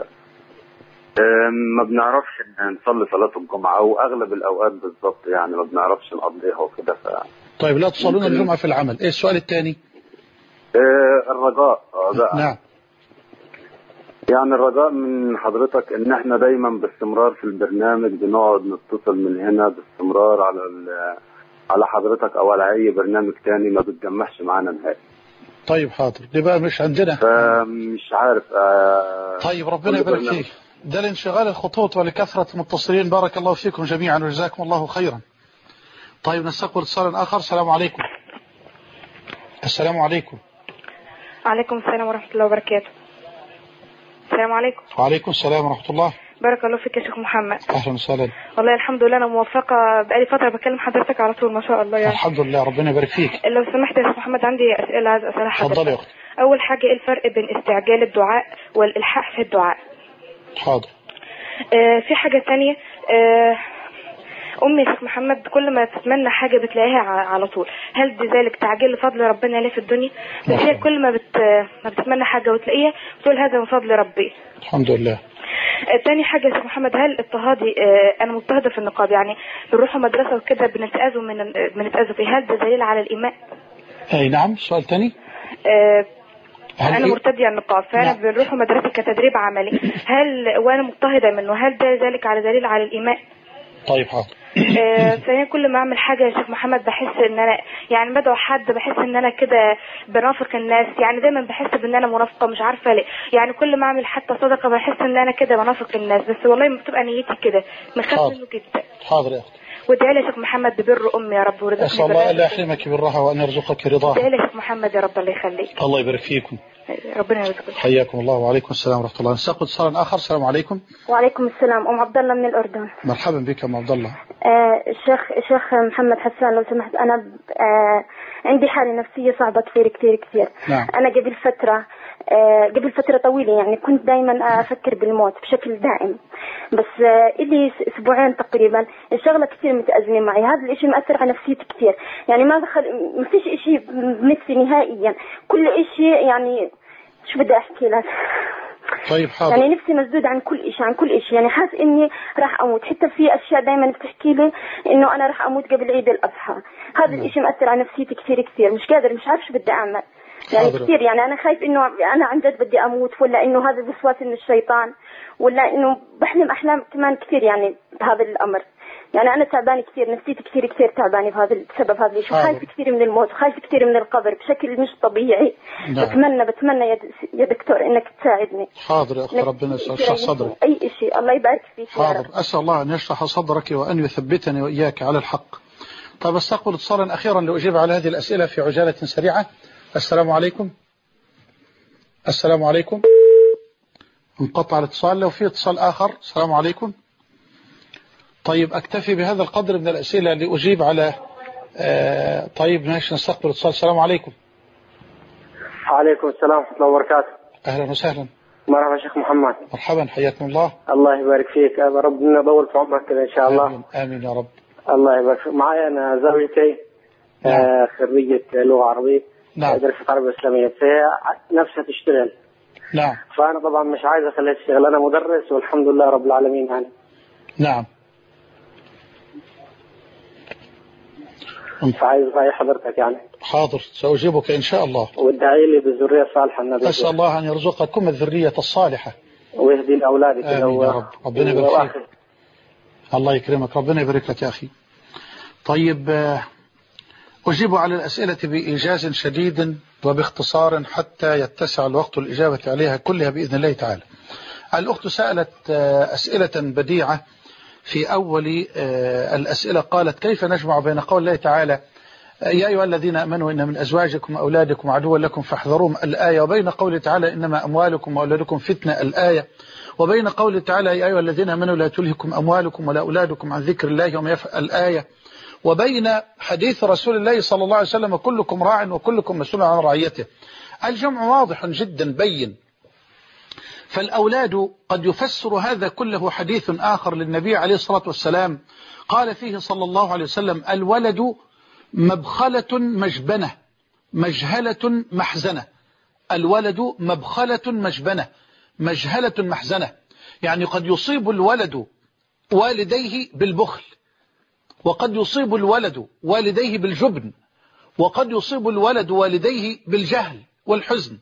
ما بنعرفش نصلي صلاة الجمعة، او اغلب الاوقات بالظبط يعني ما بنعرفش نقضيها وكده. طيب لا تصلون الجمعة في العمل. ايه السؤال الثاني؟ الرجاء بقى. نعم. يعني الرجاء من حضرتك ان احنا دايما باستمرار في البرنامج بنقعد نتصل من هنا باستمرار على حضرتك او على اي برنامج تاني، ما بتجمعش معانا نهائي. طيب حاضر، دي بقى مش عندنا. فمش عارف. طيب ربنا يبارك فيك. ده لانشغال الخطوط ولكثرة المتصلين. بارك الله فيكم جميعا وجزاكم الله خيرا. طيب نستقبل اتصال اخر. السلام عليكم. السلام عليكم. وعليكم السلام ورحمة الله وبركاته. السلام عليكم. وعليكم السلام ورحمة الله. بارك الله فيك يا شيخ محمد. أهلا وسهلا. والله الحمد لله أنا موفقة، بقالي فترة بكلم حضرتك على طول ما شاء الله يعني. الحمد لله ربنا يبارك فيك. لو سمحت يا شيخ محمد عندي أسئلة عايز أسألها حضرتك. اتفضلي يا أختي. أول حاجة إيه الفرق بين استعجال الدعاء والإلحاح في الدعاء؟ حاضر. في حاجة تانية، أمي يا شيخ محمد كل ما تتمنى حاجة بتلاقيها على طول، هل دي ذلك تعجيل لفضل ربنا ليه في الدنيا؟ بس هي كل ما بتتمنى حاجة وتلاقيها بتقول هذا من فضل ربي. الحمد لله. تاني حاجة يا شيخ محمد، هل اضطهادي أنا مضطهدة في النقاب، يعني بنروح مدرسة وكده بنتأذوا فيه، هل ده دليل على الإيمان؟ أي نعم. سؤال تاني. أنا مرتدية النقاب فأنا بنروح مدرسة كتدريب عملي، هل وأنا مضطهدة منه هل ده ذلك على دليل على الإيمان؟ طيب حاضر. ثانيا كل ما اعمل حاجه يا شيخ محمد بحس ان انا يعني بدعو حد بحس ان انا كده بنافق الناس، يعني دايما بحس بان انا منافقه مش عارفه ليه، يعني كل ما اعمل حتى صدقه بحس ان انا كده بنافق الناس، بس والله ما بتبقى نيتي كده بخاف منه جدا. حاضر يا اختي. وادعي لي يا شيخ محمد ببر امي يا رب ورزقني. اسال الله الا يحرمك برها وان يرزقك رضاها. ادعي لي يا شيخ محمد يا رب الله يخليك. الله يبارك فيكم. ربنا يرزقك. حياكم الله. وعليكم السلام ورحمه الله. نستقبل اتصال اخر. السلام عليكم. وعليكم السلام. عبد الله من الاردن. مرحبا بك ام عبد الله. شيخ محمد حسان لو سمحت، انا عندي حالة نفسية صعبة كثير. نعم. انا قبل فترة طويلة يعني كنت دائما افكر بالموت بشكل دائم، بس إلي اسبوعين تقريبا الشغلة كثير متأزمة معي، هذا الاشي مأثر على نفسيتي كثير، يعني ما فيش اشي بنفسي نهائيا، كل اشي يعني شو بدي احكي لك. طيب حاضر. يعني نفسي مسدود عن كل شيء يعني حاس اني راح اموت، حتى في اشياء دائما بتحكي لي انه انا راح اموت قبل عيد الاضحى، هذا الاشي مأثر على نفسيتي كثير، مش قادر مش عارف شو بدي اعمل يعني حاضر. كثير يعني انا خايف انه انا عن جد بدي اموت، ولا انه هذا وسواس من الشيطان، ولا انه بحلم احلام كمان كثير يعني بهذا الامر، يعني انا تعبانه كثير، نفسيتي كثير تعبانه بهذا السبب، هذا الشيء خايف كثير من الموت، خايف كثير من القبر بشكل مش طبيعي. نعم. بتمنى يا دكتور انك تساعدني. حاضر يا اخي ربنا يشرح صدرك. اي شيء الله يبارك فيك. حاضر. اسال الله ان يشرح صدرك وان يثبتني واياك على الحق. طيب استقبل اتصالا اخيرا لاجيب على هذه الاسئله في عجاله سريعه. السلام عليكم. السلام عليكم. انقطع الاتصال. لو في اتصال آخر. السلام عليكم. طيب أكتفي بهذا القدر من الأسئلة لأجيب على طيب ماشي نستقبل اتصال. السلام عليكم. وعليكم السلام ورحمة الله وبركاته. أهلا وسهلا. مرحبا شيخ محمد. مرحبا حياكم الله. الله يبارك فيك، ربنا يطول في عمرك كذا إن شاء الله. آمين. آمين يا رب. الله يبارك فيك. معي أنا زوجتي خريجة لغة عربية. نعم. درست عربية إسلامية، فهي نفسها تشتغل. نعم. فأنا طبعا مش عايز أخليها تشتغل، أنا مدرس والحمد لله رب العالمين يعني. نعم. فعايز رأي حضرتك يعني. حاضر، سأجيبك إن شاء الله. وادعي لي بالذرية الصالحة النبي. أسأل الله أن يرزقكم الذرية الصالحة ويهدي لأولادك. آمين يا رب. ربنا يبارك فيك. الله يكرمك، ربنا يبارك لك يا أخي. طيب أجيب على الأسئلة بإيجاز شديد وباختصار حتى يتسع الوقت الإجابة عليها كلها بإذن الله تعالى. الأخت سألت أسئلة بديعة. في أول الأسئلة قالت: كيف نجمع بين قول الله تعالى يا أيها الذين آمنوا إن من أزواجكم وأولادكم عدوا لكم فاحذروهم الآية، وبين قوله تعالى إنما أموالكم وأولادكم فتنة الآية، وبين قوله تعالى يا أيها الذين آمنوا لا تلهكم أموالكم ولا أولادكم عن ذكر الله وما يفعل الآية، وبين حديث رسول الله صلى الله عليه وسلم كلكم راع وكلكم مسؤول عن رعيته. الجمع واضح جدا بين. فالأولاد قد يفسر هذا كله حديث آخر للنبي عليه الصلاة والسلام قال فيه صلى الله عليه وسلم: الولد مبخلة مجبنة مجهلة محزنة. الولد مبخلة مجبنة مجهلة محزنة، يعني قد يصيب الولد والديه بالبخل، وقد يصيب الولد والديه بالجبن، وقد يصيب الولد والديه بالجهل والحزن.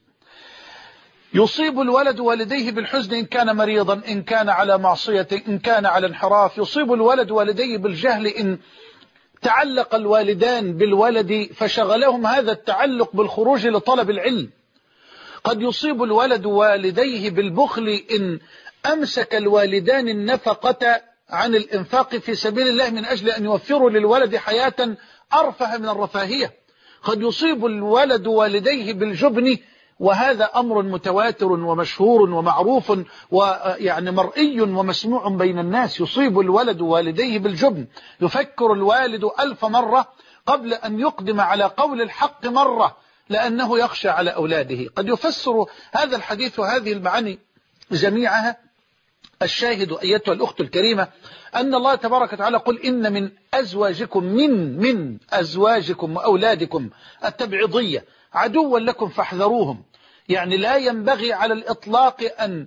يصيب الولد والديه بالحزن إن كان مريضا، إن كان على معصية، إن كان على انحراف. يصيب الولد والديه بالجهل إن تعلق الوالدان بالولد فشغلهم هذا التعلق بالخروج لطلب العلم. قد يصيب الولد والديه بالبخل إن أمسك الوالدان النفقة عن الإنفاق في سبيل الله من أجل أن يوفروا للولد حياة أرفه من الرفاهية. قد يصيب الولد والديه بالجبن، وهذا أمر متواتر ومشهور ومعروف ويعني مرئي ومسموع بين الناس. يصيب الولد والديه بالجبن، يفكر الوالد 1000 مرة قبل أن يقدم على قول الحق مرة لأنه يخشى على أولاده. قد يفسر هذا الحديث وهذه المعاني جميعها. الشاهد أيتها الأخت الكريمة أن الله تبارك وتعالى قل إن من أزواجكم من أزواجكم وأولادكم التبعيضية عدوا لكم فاحذروهم. يعني لا ينبغي على الإطلاق أن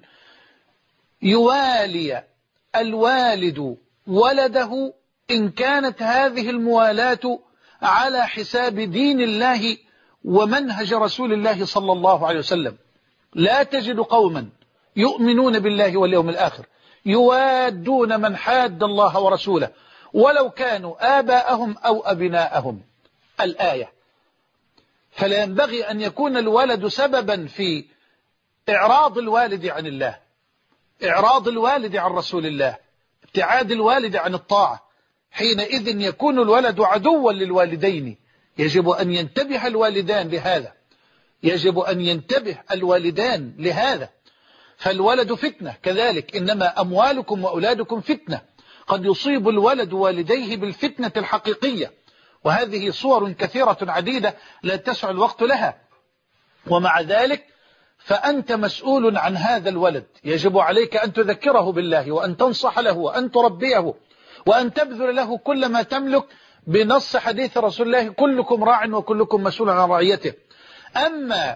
يوالي الوالد ولده إن كانت هذه الموالاة على حساب دين الله ومنهج رسول الله صلى الله عليه وسلم. لا تجد قوما يؤمنون بالله واليوم الآخر يوادون من حاد الله ورسوله ولو كانوا آباءهم أو أبناءهم. الآية. فلا ينبغي أن يكون الولد سببا في إعراض الوالد عن الله، إعراض الوالد عن رسول الله، ابتعاد الوالد عن الطاعة. حينئذ يكون الولد عدوا للوالدين. يجب أن ينتبه الوالدان لهذا، يجب أن ينتبه الوالدان لهذا. فالولد فتنة كذلك، إنما أموالكم وأولادكم فتنة. قد يصيب الولد والديه بالفتنة الحقيقية، وهذه صور كثيرة عديدة لا تسع الوقت لها. ومع ذلك فأنت مسؤول عن هذا الولد، يجب عليك أن تذكره بالله وأن تنصح له وأن تربيه وأن تبذل له كل ما تملك بنص حديث رسول الله كلكم راع وكلكم مسؤول عن رعيته. أما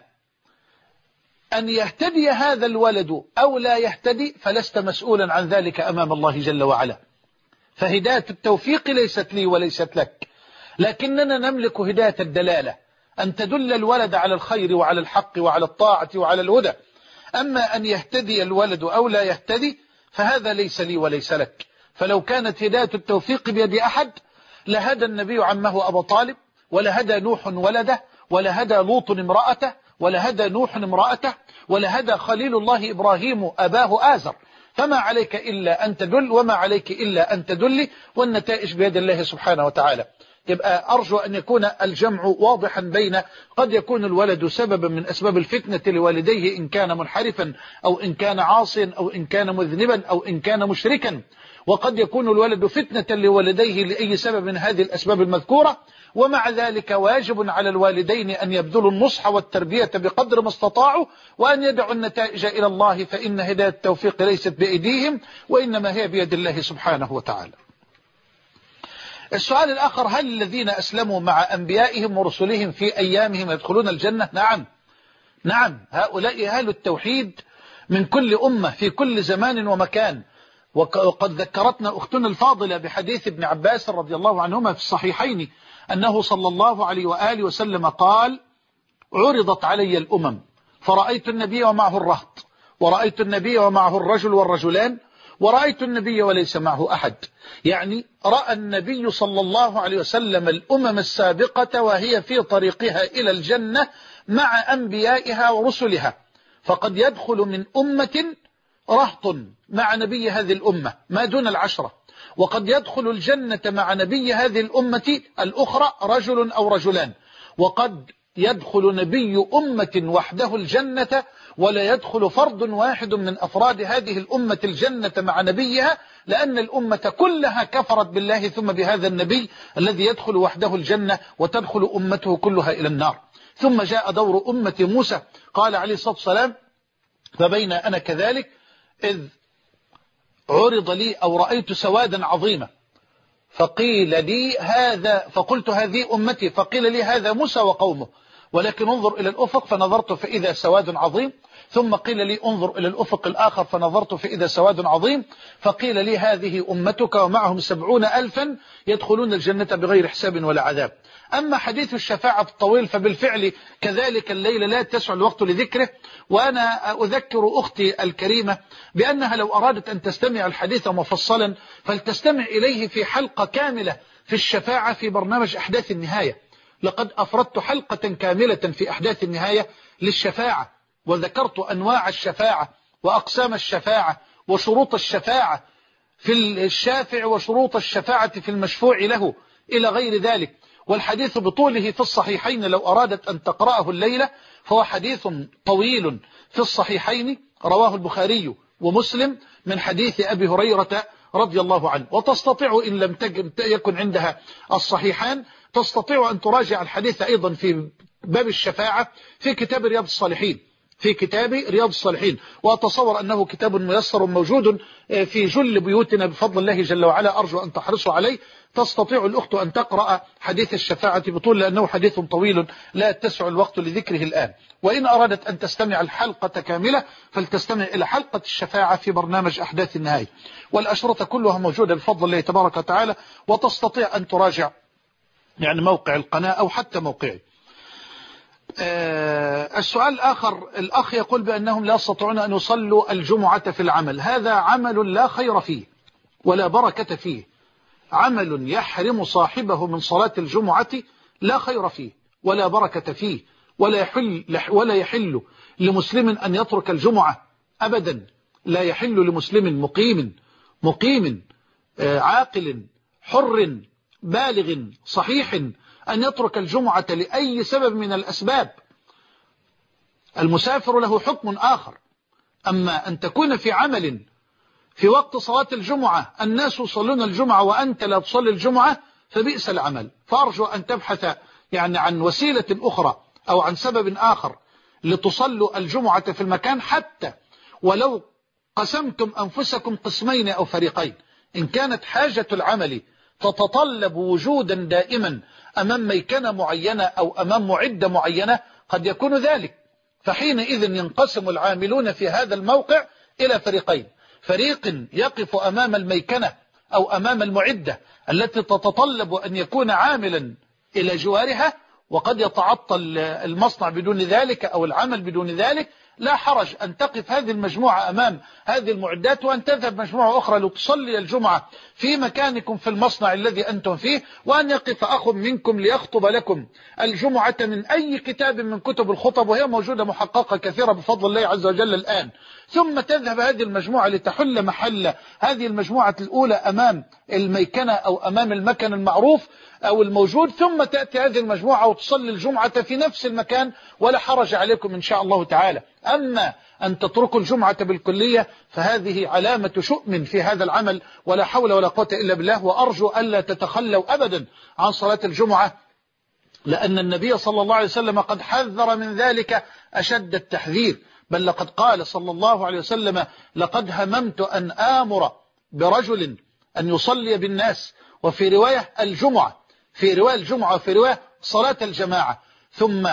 أن يهتدي هذا الولد أو لا يهتدي فلست مسؤولا عن ذلك أمام الله جل وعلا. فهداية التوفيق ليست لي وليست لك، لكننا نملك هداية الدلالة، أن تدل الولد على الخير وعلى الحق وعلى الطاعة وعلى الهدى. أما أن يهتدي الولد أو لا يهتدي فهذا ليس لي وليس لك. فلو كانت هداية التوفيق بيد أحد لهدى النبي عمه أبا طالب، ولهدى نوح ولده، ولهدى لوط امرأته، ولهدى نوح امرأته، ولهدى خليل الله إبراهيم أباه آزر. فما عليك إلا أن تدل وما عليك إلا أن تدل، والنتائج بيد الله سبحانه وتعالى. يبقى أرجو أن يكون الجمع واضحا بين قد يكون الولد سببا من أسباب الفتنة لوالديه إن كان منحرفا أو إن كان عاصيا أو إن كان مذنبا أو إن كان مشركا، وقد يكون الولد فتنة لوالديه لأي سبب من هذه الأسباب المذكورة. ومع ذلك واجب على الوالدين أن يبذلوا النصح والتربية بقدر ما استطاعوا، وأن يدعوا النتائج إلى الله، فإن هداية التوفيق ليست بأيديهم وإنما هي بيد الله سبحانه وتعالى. السؤال الآخر: هل الذين أسلموا مع أنبيائهم ورسلهم في أيامهم يدخلون الجنة؟ نعم، هؤلاء أهل التوحيد من كل أمة في كل زمان ومكان. وقد ذكرتنا أختنا الفاضلة بحديث ابن عباس رضي الله عنهما في الصحيحين أنه صلى الله عليه وآله وسلم قال: عرضت علي الأمم فرأيت النبي ومعه الرهط، ورأيت النبي ومعه الرجل والرجلان، ورأيت النبي وليس معه أحد. يعني رأى النبي صلى الله عليه وسلم الأمم السابقة وهي في طريقها إلى الجنة مع أنبيائها ورسلها، فقد يدخل من أمة رهط مع نبي هذه الأمة ما دون 10، وقد يدخل الجنة مع نبي هذه الأمة الأخرى رجل أو رجلان، وقد يدخل نبي أمة وحده الجنة ولا يدخل فرد واحد من أفراد هذه الأمة الجنة مع نبيها، لأن الأمة كلها كفرت بالله ثم بهذا النبي الذي يدخل وحده الجنة وتدخل أمته كلها إلى النار. ثم جاء دور أمة موسى، قال عليه الصلاة والسلام: فبين أنا كذلك إذ عرض لي أو رأيت سوادا عظيما فقيل لي هذا، فقلت هذه أمتي، فقيل لي هذا موسى وقومه، ولكن انظر إلى الأفق فنظرت فإذا سواد عظيم، ثم قيل لي انظر إلى الأفق الآخر فنظرت فإذا سواد عظيم، فقيل لي هذه أمتك ومعهم 70,000 يدخلون الجنة بغير حساب ولا عذاب. أما حديث الشفاعة الطويل فبالفعل كذلك الليلة لا تسع الوقت لذكره، وأنا أذكر أختي الكريمة بأنها لو أرادت أن تستمع الحديث مفصلا فلتستمع إليه في حلقة كاملة في الشفاعة في برنامج أحداث النهاية. لقد أفردت حلقة كاملة في أحداث النهاية للشفاعة، وذكرت أنواع الشفاعة وأقسام الشفاعة وشروط الشفاعة في الشافع وشروط الشفاعة في المشفوع له إلى غير ذلك، والحديث بطوله في الصحيحين لو أرادت أن تقرأه الليلة فهو حديث طويل في الصحيحين، رواه البخاري ومسلم من حديث أبي هريرة رضي الله عنه. وتستطيع إن لم يكن عندها الصحيحان تستطيع أن تراجع الحديث أيضا في باب الشفاعة في كتاب رياض الصالحين، في كتاب رياض الصالحين، وأتصور أنه كتاب ميسر موجود في جل بيوتنا بفضل الله جل وعلا، أرجو أن تحرصوا عليه. تستطيع الأخت أن تقرأ حديث الشفاعة بطول لأنه حديث طويل لا تسع الوقت لذكره الآن. وإن أرادت أن تستمع الحلقة كاملة فلتستمع إلى حلقة الشفاعة في برنامج أحداث النهاية، والأشرطة كلها موجودة بفضل الله تبارك وتعالى، وتستطيع أن تراجع يعني موقع القناة أو حتى موقعي. السؤال الآخر، الأخ يقول بأنهم لا يستطيعون أن يصلوا الجمعة في العمل. هذا عمل لا خير فيه ولا بركة فيه، عمل يحرم صاحبه من صلاة الجمعة لا خير فيه ولا بركة فيه، ولا يحل لمسلم أن يترك الجمعة أبدا. لا يحل لمسلم مقيم عاقل حر بالغ صحيح أن يترك الجمعة لأي سبب من الأسباب. المسافر له حكم آخر، أما أن تكون في عمل في وقت صلاة الجمعة الناس يصلون الجمعة وأنت لا تصلي الجمعة فبئس العمل. فأرجو أن تبحث يعني عن وسيلة أخرى أو عن سبب آخر لتصلوا الجمعة في المكان، حتى ولو قسمتم أنفسكم قسمين أو فريقين. إن كانت حاجة العمل تتطلب وجودا دائما أمام ميكنة معينة أو أمام معدة معينة قد يكون ذلك، فحينئذ ينقسم العاملون في هذا الموقع إلى فريقين: فريق يقف أمام الميكنة أو أمام المعدة التي تتطلب أن يكون عاملا إلى جوارها، وقد يتعطل المصنع بدون ذلك أو العمل بدون ذلك، لا حرج أن تقف هذه المجموعة أمام هذه المعدات وأن تذهب مجموعة أخرى لتصلي الجمعة في مكانكم في المصنع الذي أنتم فيه، وأن يقف أخ منكم ليخطب لكم الجمعة من أي كتاب من كتب الخطب، وهي موجودة محققة كثيرة بفضل الله عز وجل الآن. ثم تذهب هذه المجموعة لتحل محل هذه المجموعة الأولى أمام الميكنة أو أمام المكن المعروف أو الموجود، ثم تأتي هذه المجموعة وتصلي الجمعة في نفس المكان ولا حرج عليكم إن شاء الله تعالى. أما أن تتركوا الجمعة بالكلية فهذه علامة شؤم في هذا العمل، ولا حول ولا قوة إلا بالله. وأرجو ألا تتخلوا أبدا عن صلاة الجمعة، لأن النبي صلى الله عليه وسلم قد حذر من ذلك أشد التحذير، بل لقد قال صلى الله عليه وسلم: لقد هممت أن آمر برجل أن يصلي بالناس، وفي رواية الجمعة، في رواية الجمعة، وفي رواية صلاة الجماعة، ثم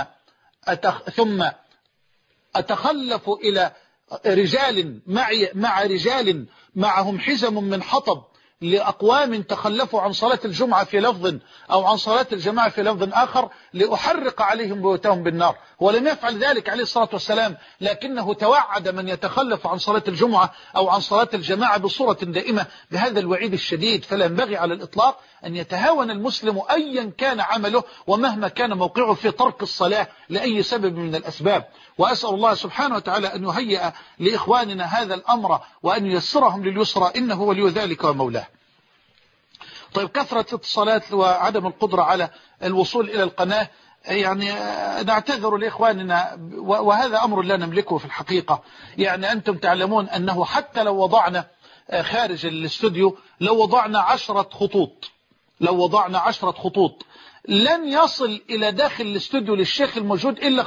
أتخلف إلى رجال مع رجال معهم حزم من حطب لأقوام تخلفوا عن صلاة الجمعة في لفظ أو عن صلاة الجماعة في لفظ آخر لأحرق عليهم بيوتهم بالنار. ولم يفعل ذلك عليه الصلاة والسلام، لكنه توعد من يتخلف عن صلاة الجمعة أو عن صلاة الجماعة بصورة دائمة بهذا الوعيد الشديد. فلا ينبغي على الإطلاق أن يتهاون المسلم أيا كان عمله ومهما كان موقعه في ترك الصلاة لأي سبب من الأسباب. وأسأل الله سبحانه وتعالى أن يهيئ لإخواننا هذا الأمر وأن ييسرهم لليسرى، إنه ولي ذلك ومولاه. طيب، كثرة الاتصالات وعدم القدرة على الوصول إلى القناة، يعني نعتذر لإخواننا، وهذا أمر لا نملكه في الحقيقة. يعني أنتم تعلمون أنه حتى لو وضعنا خارج الاستوديو، لو وضعنا 10 خطوط لن يصل إلى داخل الاستوديو للشيخ الموجود إلا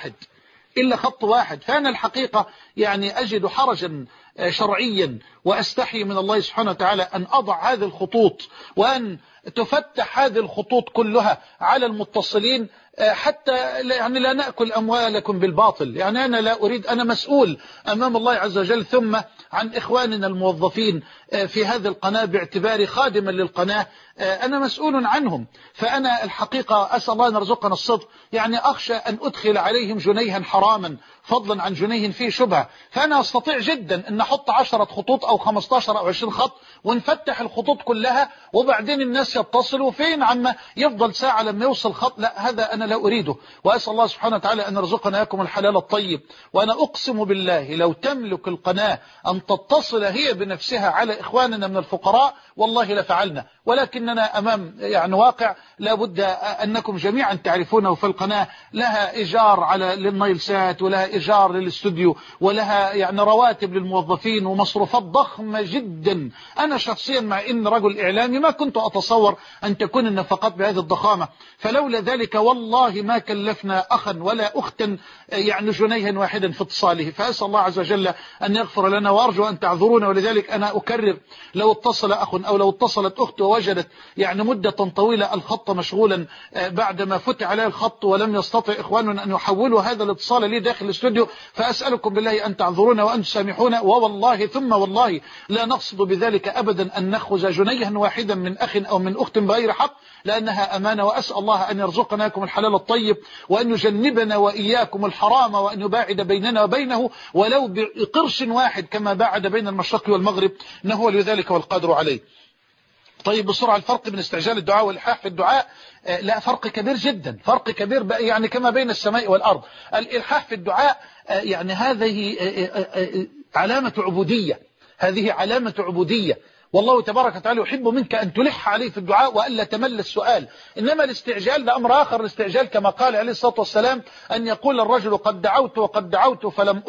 خط واحد. فأنا الحقيقة يعني أجد حرجا شرعيا وأستحي من الله سبحانه وتعالى أن أضع هذه الخطوط وأن تفتح هذه الخطوط كلها على المتصلين، حتى يعني لا نأكل أموالكم بالباطل. يعني أنا لا أريد، أنا مسؤول أمام الله عز وجل ثم عن إخواننا الموظفين في هذه القناة باعتباري خادما للقناة، أنا مسؤول عنهم. فأنا الحقيقة أسأل الله أن يرزقنا الصدق. يعني أخشى أن أدخل عليهم جنيها حراما فضلا عن جنيه فيه شبهة. فأنا أستطيع جدا أن أحط 10 خطوط أو 15 أو 20 خط ونفتح الخطوط كلها، وبعدين الناس يتصلوا فين عما يفضل ساعة لما يوصل خط. لا، هذا أنا لا أريده. وأسأل الله سبحانه وتعالى أن يرزقنا إياكم الحلال الطيب. وأنا أقسم بالله لو تملك القناة أن تتصل هي بنفسها على إخواننا من الفقراء والله لفعلنا، ولكننا أمام يعني واقع لا بد أنكم جميعا تعرفونه. في القناة لها إيجار على للنايل سات، ولها إيجار للاستوديو، ولها يعني رواتب للموظفين ومصروفات ضخمة جدا. أنا شخصيا مع إن رجل إعلامي ما كنت أتصور أن تكون النفقات بهذه الضخامة، فلولا ذلك والله ما كلفنا أخا ولا أختا يعني جنيها واحدا في اتصاله. فأسأل الله عز وجل أن يغفر لنا، وأرجو أن تعذرونا. ولذلك أنا أكرر، لو اتصل أخ أو لو اتصلت أخت ووجدت يعني مدة طويلة الخط مشغولا بعدما فتح عليه الخط ولم يستطع إخواننا أن يحولوا هذا الاتصال لي داخل الاستوديو، فأسألكم بالله أن تعذرونا وأن تسامحونا. ووالله ثم والله لا نقصد بذلك أبدا أن نأخذ جنيها واحدا من أخ أو من أخت بغير حق، لأنها أمانة. وأسأل الله أن يرزقنا لكم الحلال الطيب، وأن يجنبنا وإياكم الحرام، وأن يباعد بيننا وبينه ولو بقرش واحد كما باعد بين المشرق والمغرب، إنه ولي ذلك والقادر عليه. طيب، بسرعة، الفرق بين استعجال الدعاء والإلحاح في الدعاء، لا، فرق كبير جدا، فرق كبير يعني كما بين السماء والأرض. الإلحاح في الدعاء يعني هذه علامة عبودية، هذه علامة عبودية، والله تبارك وتعالى يحب منك أن تلح عليه في الدعاء وألا تمل السؤال. إنما الاستعجال ده أمر آخر. الاستعجال كما قال عليه الصلاة والسلام أن يقول الرجل قد دعوت وقد دعوت فلم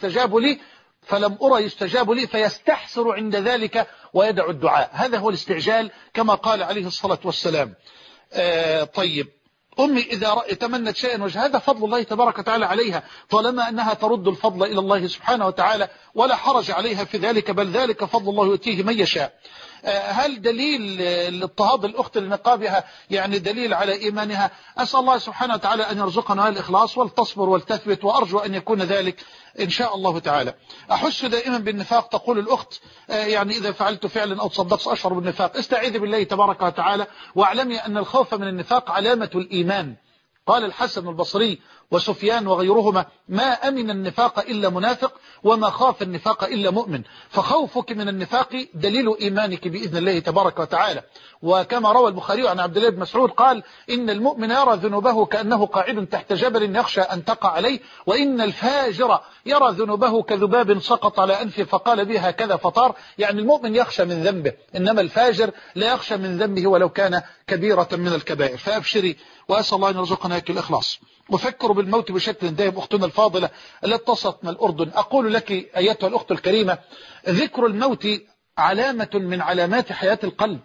أرى يستجاب لي فيستحسر عند ذلك ويدع الدعاء. هذا هو الاستعجال كما قال عليه الصلاة والسلام. طيب، أمي إذا تمنت شيئا وجه، هذا فضل الله تبارك وتعالى عليها، طالما أنها ترد الفضل إلى الله سبحانه وتعالى ولا حرج عليها في ذلك، بل ذلك فضل الله يؤتيه من يشاء. هل دليل الاضطهاد الأخت لنقابها يعني دليل على إيمانها؟ أسأل الله سبحانه وتعالى أن يرزقنا الإخلاص ولتصبر ولتثبت، وأرجو أن يكون ذلك إن شاء الله تعالى. أحس دائما بالنفاق، تقول الأخت، يعني إذا فعلت فعلا أو تصدقت أشعر بالنفاق. استعيذ بالله تبارك وتعالى واعلمي أن الخوف من النفاق علامة الإيمان. قال الحسن البصري وسفيان وغيرهما: ما أمن النفاق إلا منافق، وما خاف النفاق إلا مؤمن. فخوفك من النفاق دليل إيمانك بإذن الله تبارك وتعالى. وكما روى البخاري عن عبد الله بن مسعود قال: إن المؤمن يرى ذنوبه كأنه قاعد تحت جبل يخشى أن تقع عليه، وإن الفاجر يرى ذنوبه كذباب سقط على أنفه فقال به هكذا فطار. يعني المؤمن يخشى من ذنبه، إنما الفاجر لا يخشى من ذنبه ولو كان كبيرة من الكبائر. فأبشري، وأسأل الله أن يرزقنا الإخلاص. وفكروا بالموت بشكل دائم. أختنا الفاضلة التي اتصلت من الأردن، أقول لك أيتها الأخت الكريمة: ذكر الموت علامة من علامات حياة القلب.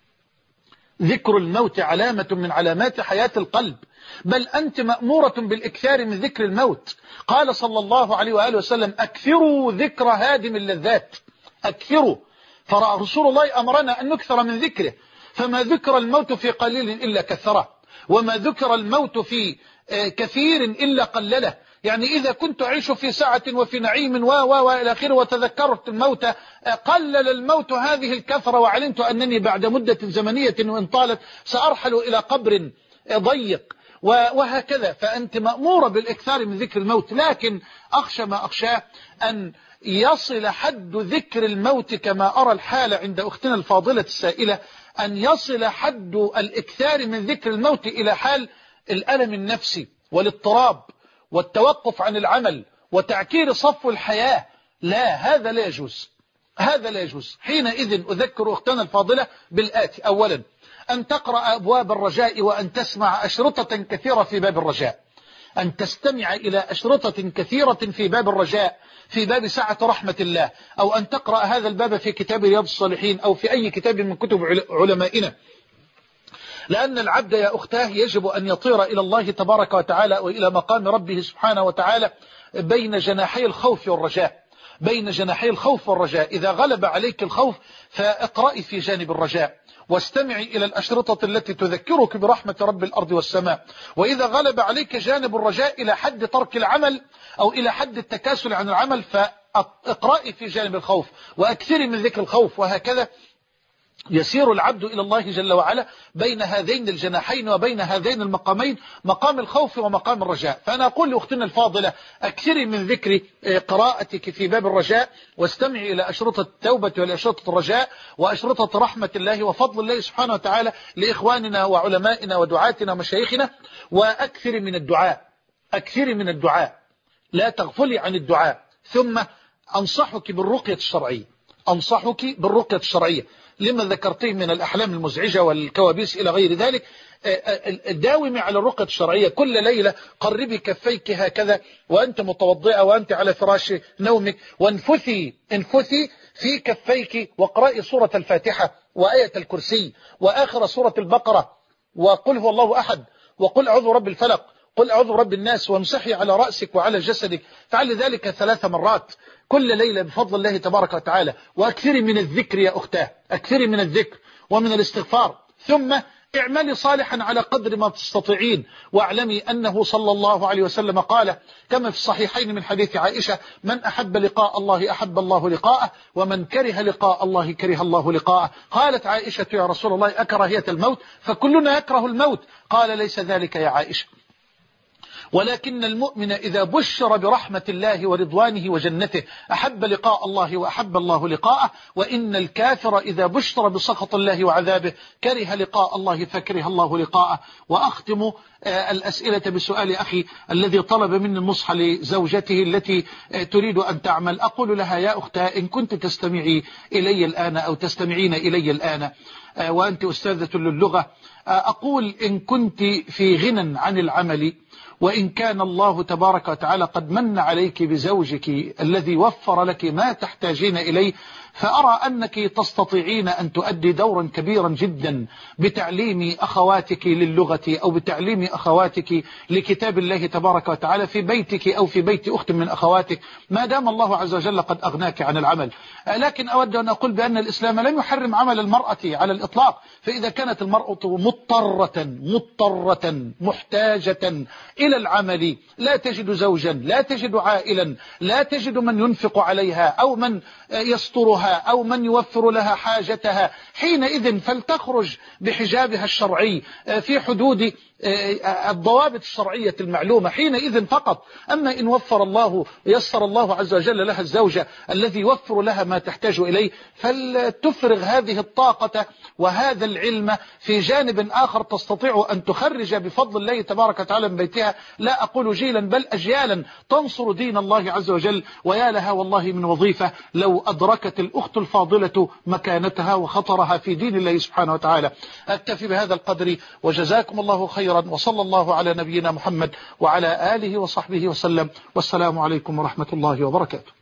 ذكر الموت علامة من علامات حياة القلب، بل أنت مأمورة بالإكثار من ذكر الموت. قال صلى الله عليه وآله وسلم: أكثروا ذكر هادم اللذات، أكثروا. فرسول الله أمرنا أن نكثر من ذكره، فما ذكر الموت في قليل إلا كثره، وما ذكر الموت في كثير إلا قلله. يعني إذا كنت أعيش في سعة وفي نعيم وإلى آخره وتذكرت الموت قلل الموت هذه الكثرة، وعلمت أنني بعد مدة زمنية وإن طالت سأرحل إلى قبر ضيق وهكذا، فأنت مأمورة بالإكثار من ذكر الموت. لكن أخشى ما أخشاه أن يصل حد ذكر الموت كما أرى الحالة عند أختنا الفاضلة السائلة، أن يصل حد الإكثار من ذكر الموت إلى حال الألم النفسي والاضطراب والتوقف عن العمل وتعكير صفو الحياة. لا، هذا لا يجوز، هذا لا يجوز. حينئذ أذكر أختنا الفاضلة بالآتي: أولا أن تقرأ أبواب الرجاء وأن تسمع أشرطة كثيرة في باب الرجاء، أن تستمع إلى أشرطة كثيرة في باب الرجاء، في باب سعة رحمة الله، أو أن تقرأ هذا الباب في كتاب رياض الصالحين أو في أي كتاب من كتب علمائنا، لأن العبد يا أختاه يجب أن يطير إلى الله تبارك وتعالى وإلى مقام ربه سبحانه وتعالى بين جناحي الخوف والرجاء، بين جناحي الخوف والرجاء. إذا غلب عليك الخوف فاقرأي في جانب الرجاء واستمعي إلى الأشرطة التي تذكرك برحمة رب الأرض والسماء. وإذا غلب عليك جانب الرجاء إلى حد ترك العمل أو إلى حد التكاسل عن العمل فاقرأي في جانب الخوف وأكثري من ذكر الخوف. وهكذا يسير العبد إلى الله جل وعلا بين هذين الجناحين وبين هذين المقامين، مقام الخوف ومقام الرجاء. فأنا أقول لأختنا الفاضلة: أكثري من ذكر قراءتك في باب الرجاء، واستمعي إلى أشرطة التوبة والأشرطة الرجاء وأشرطة رحمة الله وفضل الله سبحانه وتعالى لإخواننا وعلمائنا ودعاتنا ومشايخنا. وأكثري من الدعاء، أكثري من الدعاء، لا تغفلي عن الدعاء. ثم أنصحك بالرقية الشرعية، أنصحك بالرقية الشرعية لما ذكرتيه من الأحلام المزعجة والكوابيس إلى غير ذلك. داومي على الرقية الشرعية. كل ليلة قربي كفيك هكذا وأنت متوضئة وأنت على فراش نومك، وانفثي في كفيك واقرأي سورة الفاتحة وآية الكرسي وآخر سورة البقرة وقل هو الله أحد وقل أعوذ برب الفلق قل أعوذ برب الناس، وامسحي على رأسك وعلى جسدك. فعل ذلك 3 مرات كل ليلة بفضل الله تبارك وتعالى. وأكثري من الذكر يا أختاه، أكثري من الذكر ومن الاستغفار. ثم اعملي صالحا على قدر ما تستطيعين، واعلمي أنه صلى الله عليه وسلم قال كما في الصحيحين من حديث عائشة: من أحب لقاء الله أحب الله لقاءه، ومن كره لقاء الله كره الله لقاءه. قالت عائشة: يا رسول الله أكراهية الموت؟ فكلنا يكره الموت. قال: ليس ذلك يا عائشة، ولكن المؤمن إذا بشر برحمة الله ورضوانه وجنته أحب لقاء الله وأحب الله لقاءه، وإن الكافر إذا بشر بسخط الله وعذابه كره لقاء الله فكره الله لقاءه. وأختم الأسئلة بسؤال أخي الذي طلب مني النصح لزوجته التي تريد أن تعمل. أقول لها: يا أختها، إن كنت تستمعي إلي الآن أو تستمعين إلي الآن وأنت أستاذة للغة، أقول إن كنت في غنى عن العمل، وإن كان الله تبارك وتعالى قد من عليك بزوجك الذي وفر لك ما تحتاجين إليه، فأرى أنك تستطيعين أن تؤدي دورا كبيرا جدا بتعليم أخواتك للغة أو بتعليم أخواتك لكتاب الله تبارك وتعالى في بيتك أو في بيت أخت من أخواتك، ما دام الله عز وجل قد أغناك عن العمل. لكن أود أن أقول بأن الإسلام لم يحرم عمل المرأة على الإطلاق، فإذا كانت المرأة مضطرة محتاجة إلى العمل، لا تجد زوجا، لا تجد عائلا، لا تجد من ينفق عليها أو من يسترها أو من يوفر لها حاجتها، حينئذ فلتخرج بحجابها الشرعي في حدود الضوابط الشرعية المعلومة حينئذ فقط. أما إن وفر الله يسر الله عز وجل لها الزوجة الذي يوفر لها ما تحتاج إليه، فلتفرغ هذه الطاقة وهذا العلم في جانب آخر تستطيع أن تخرج بفضل الله تبارك وتعالى من بيتها، لا أقول جيلا بل أجيالا، تنصر دين الله عز وجل. ويا لها والله من وظيفة لو أدركت الأخت الفاضلة مكانتها وخطرها في دين الله سبحانه وتعالى. أكتفي بهذا القدر، وجزاكم الله خيرا، وصلى الله على نبينا محمد وعلى آله وصحبه وسلم، والسلام عليكم ورحمة الله وبركاته.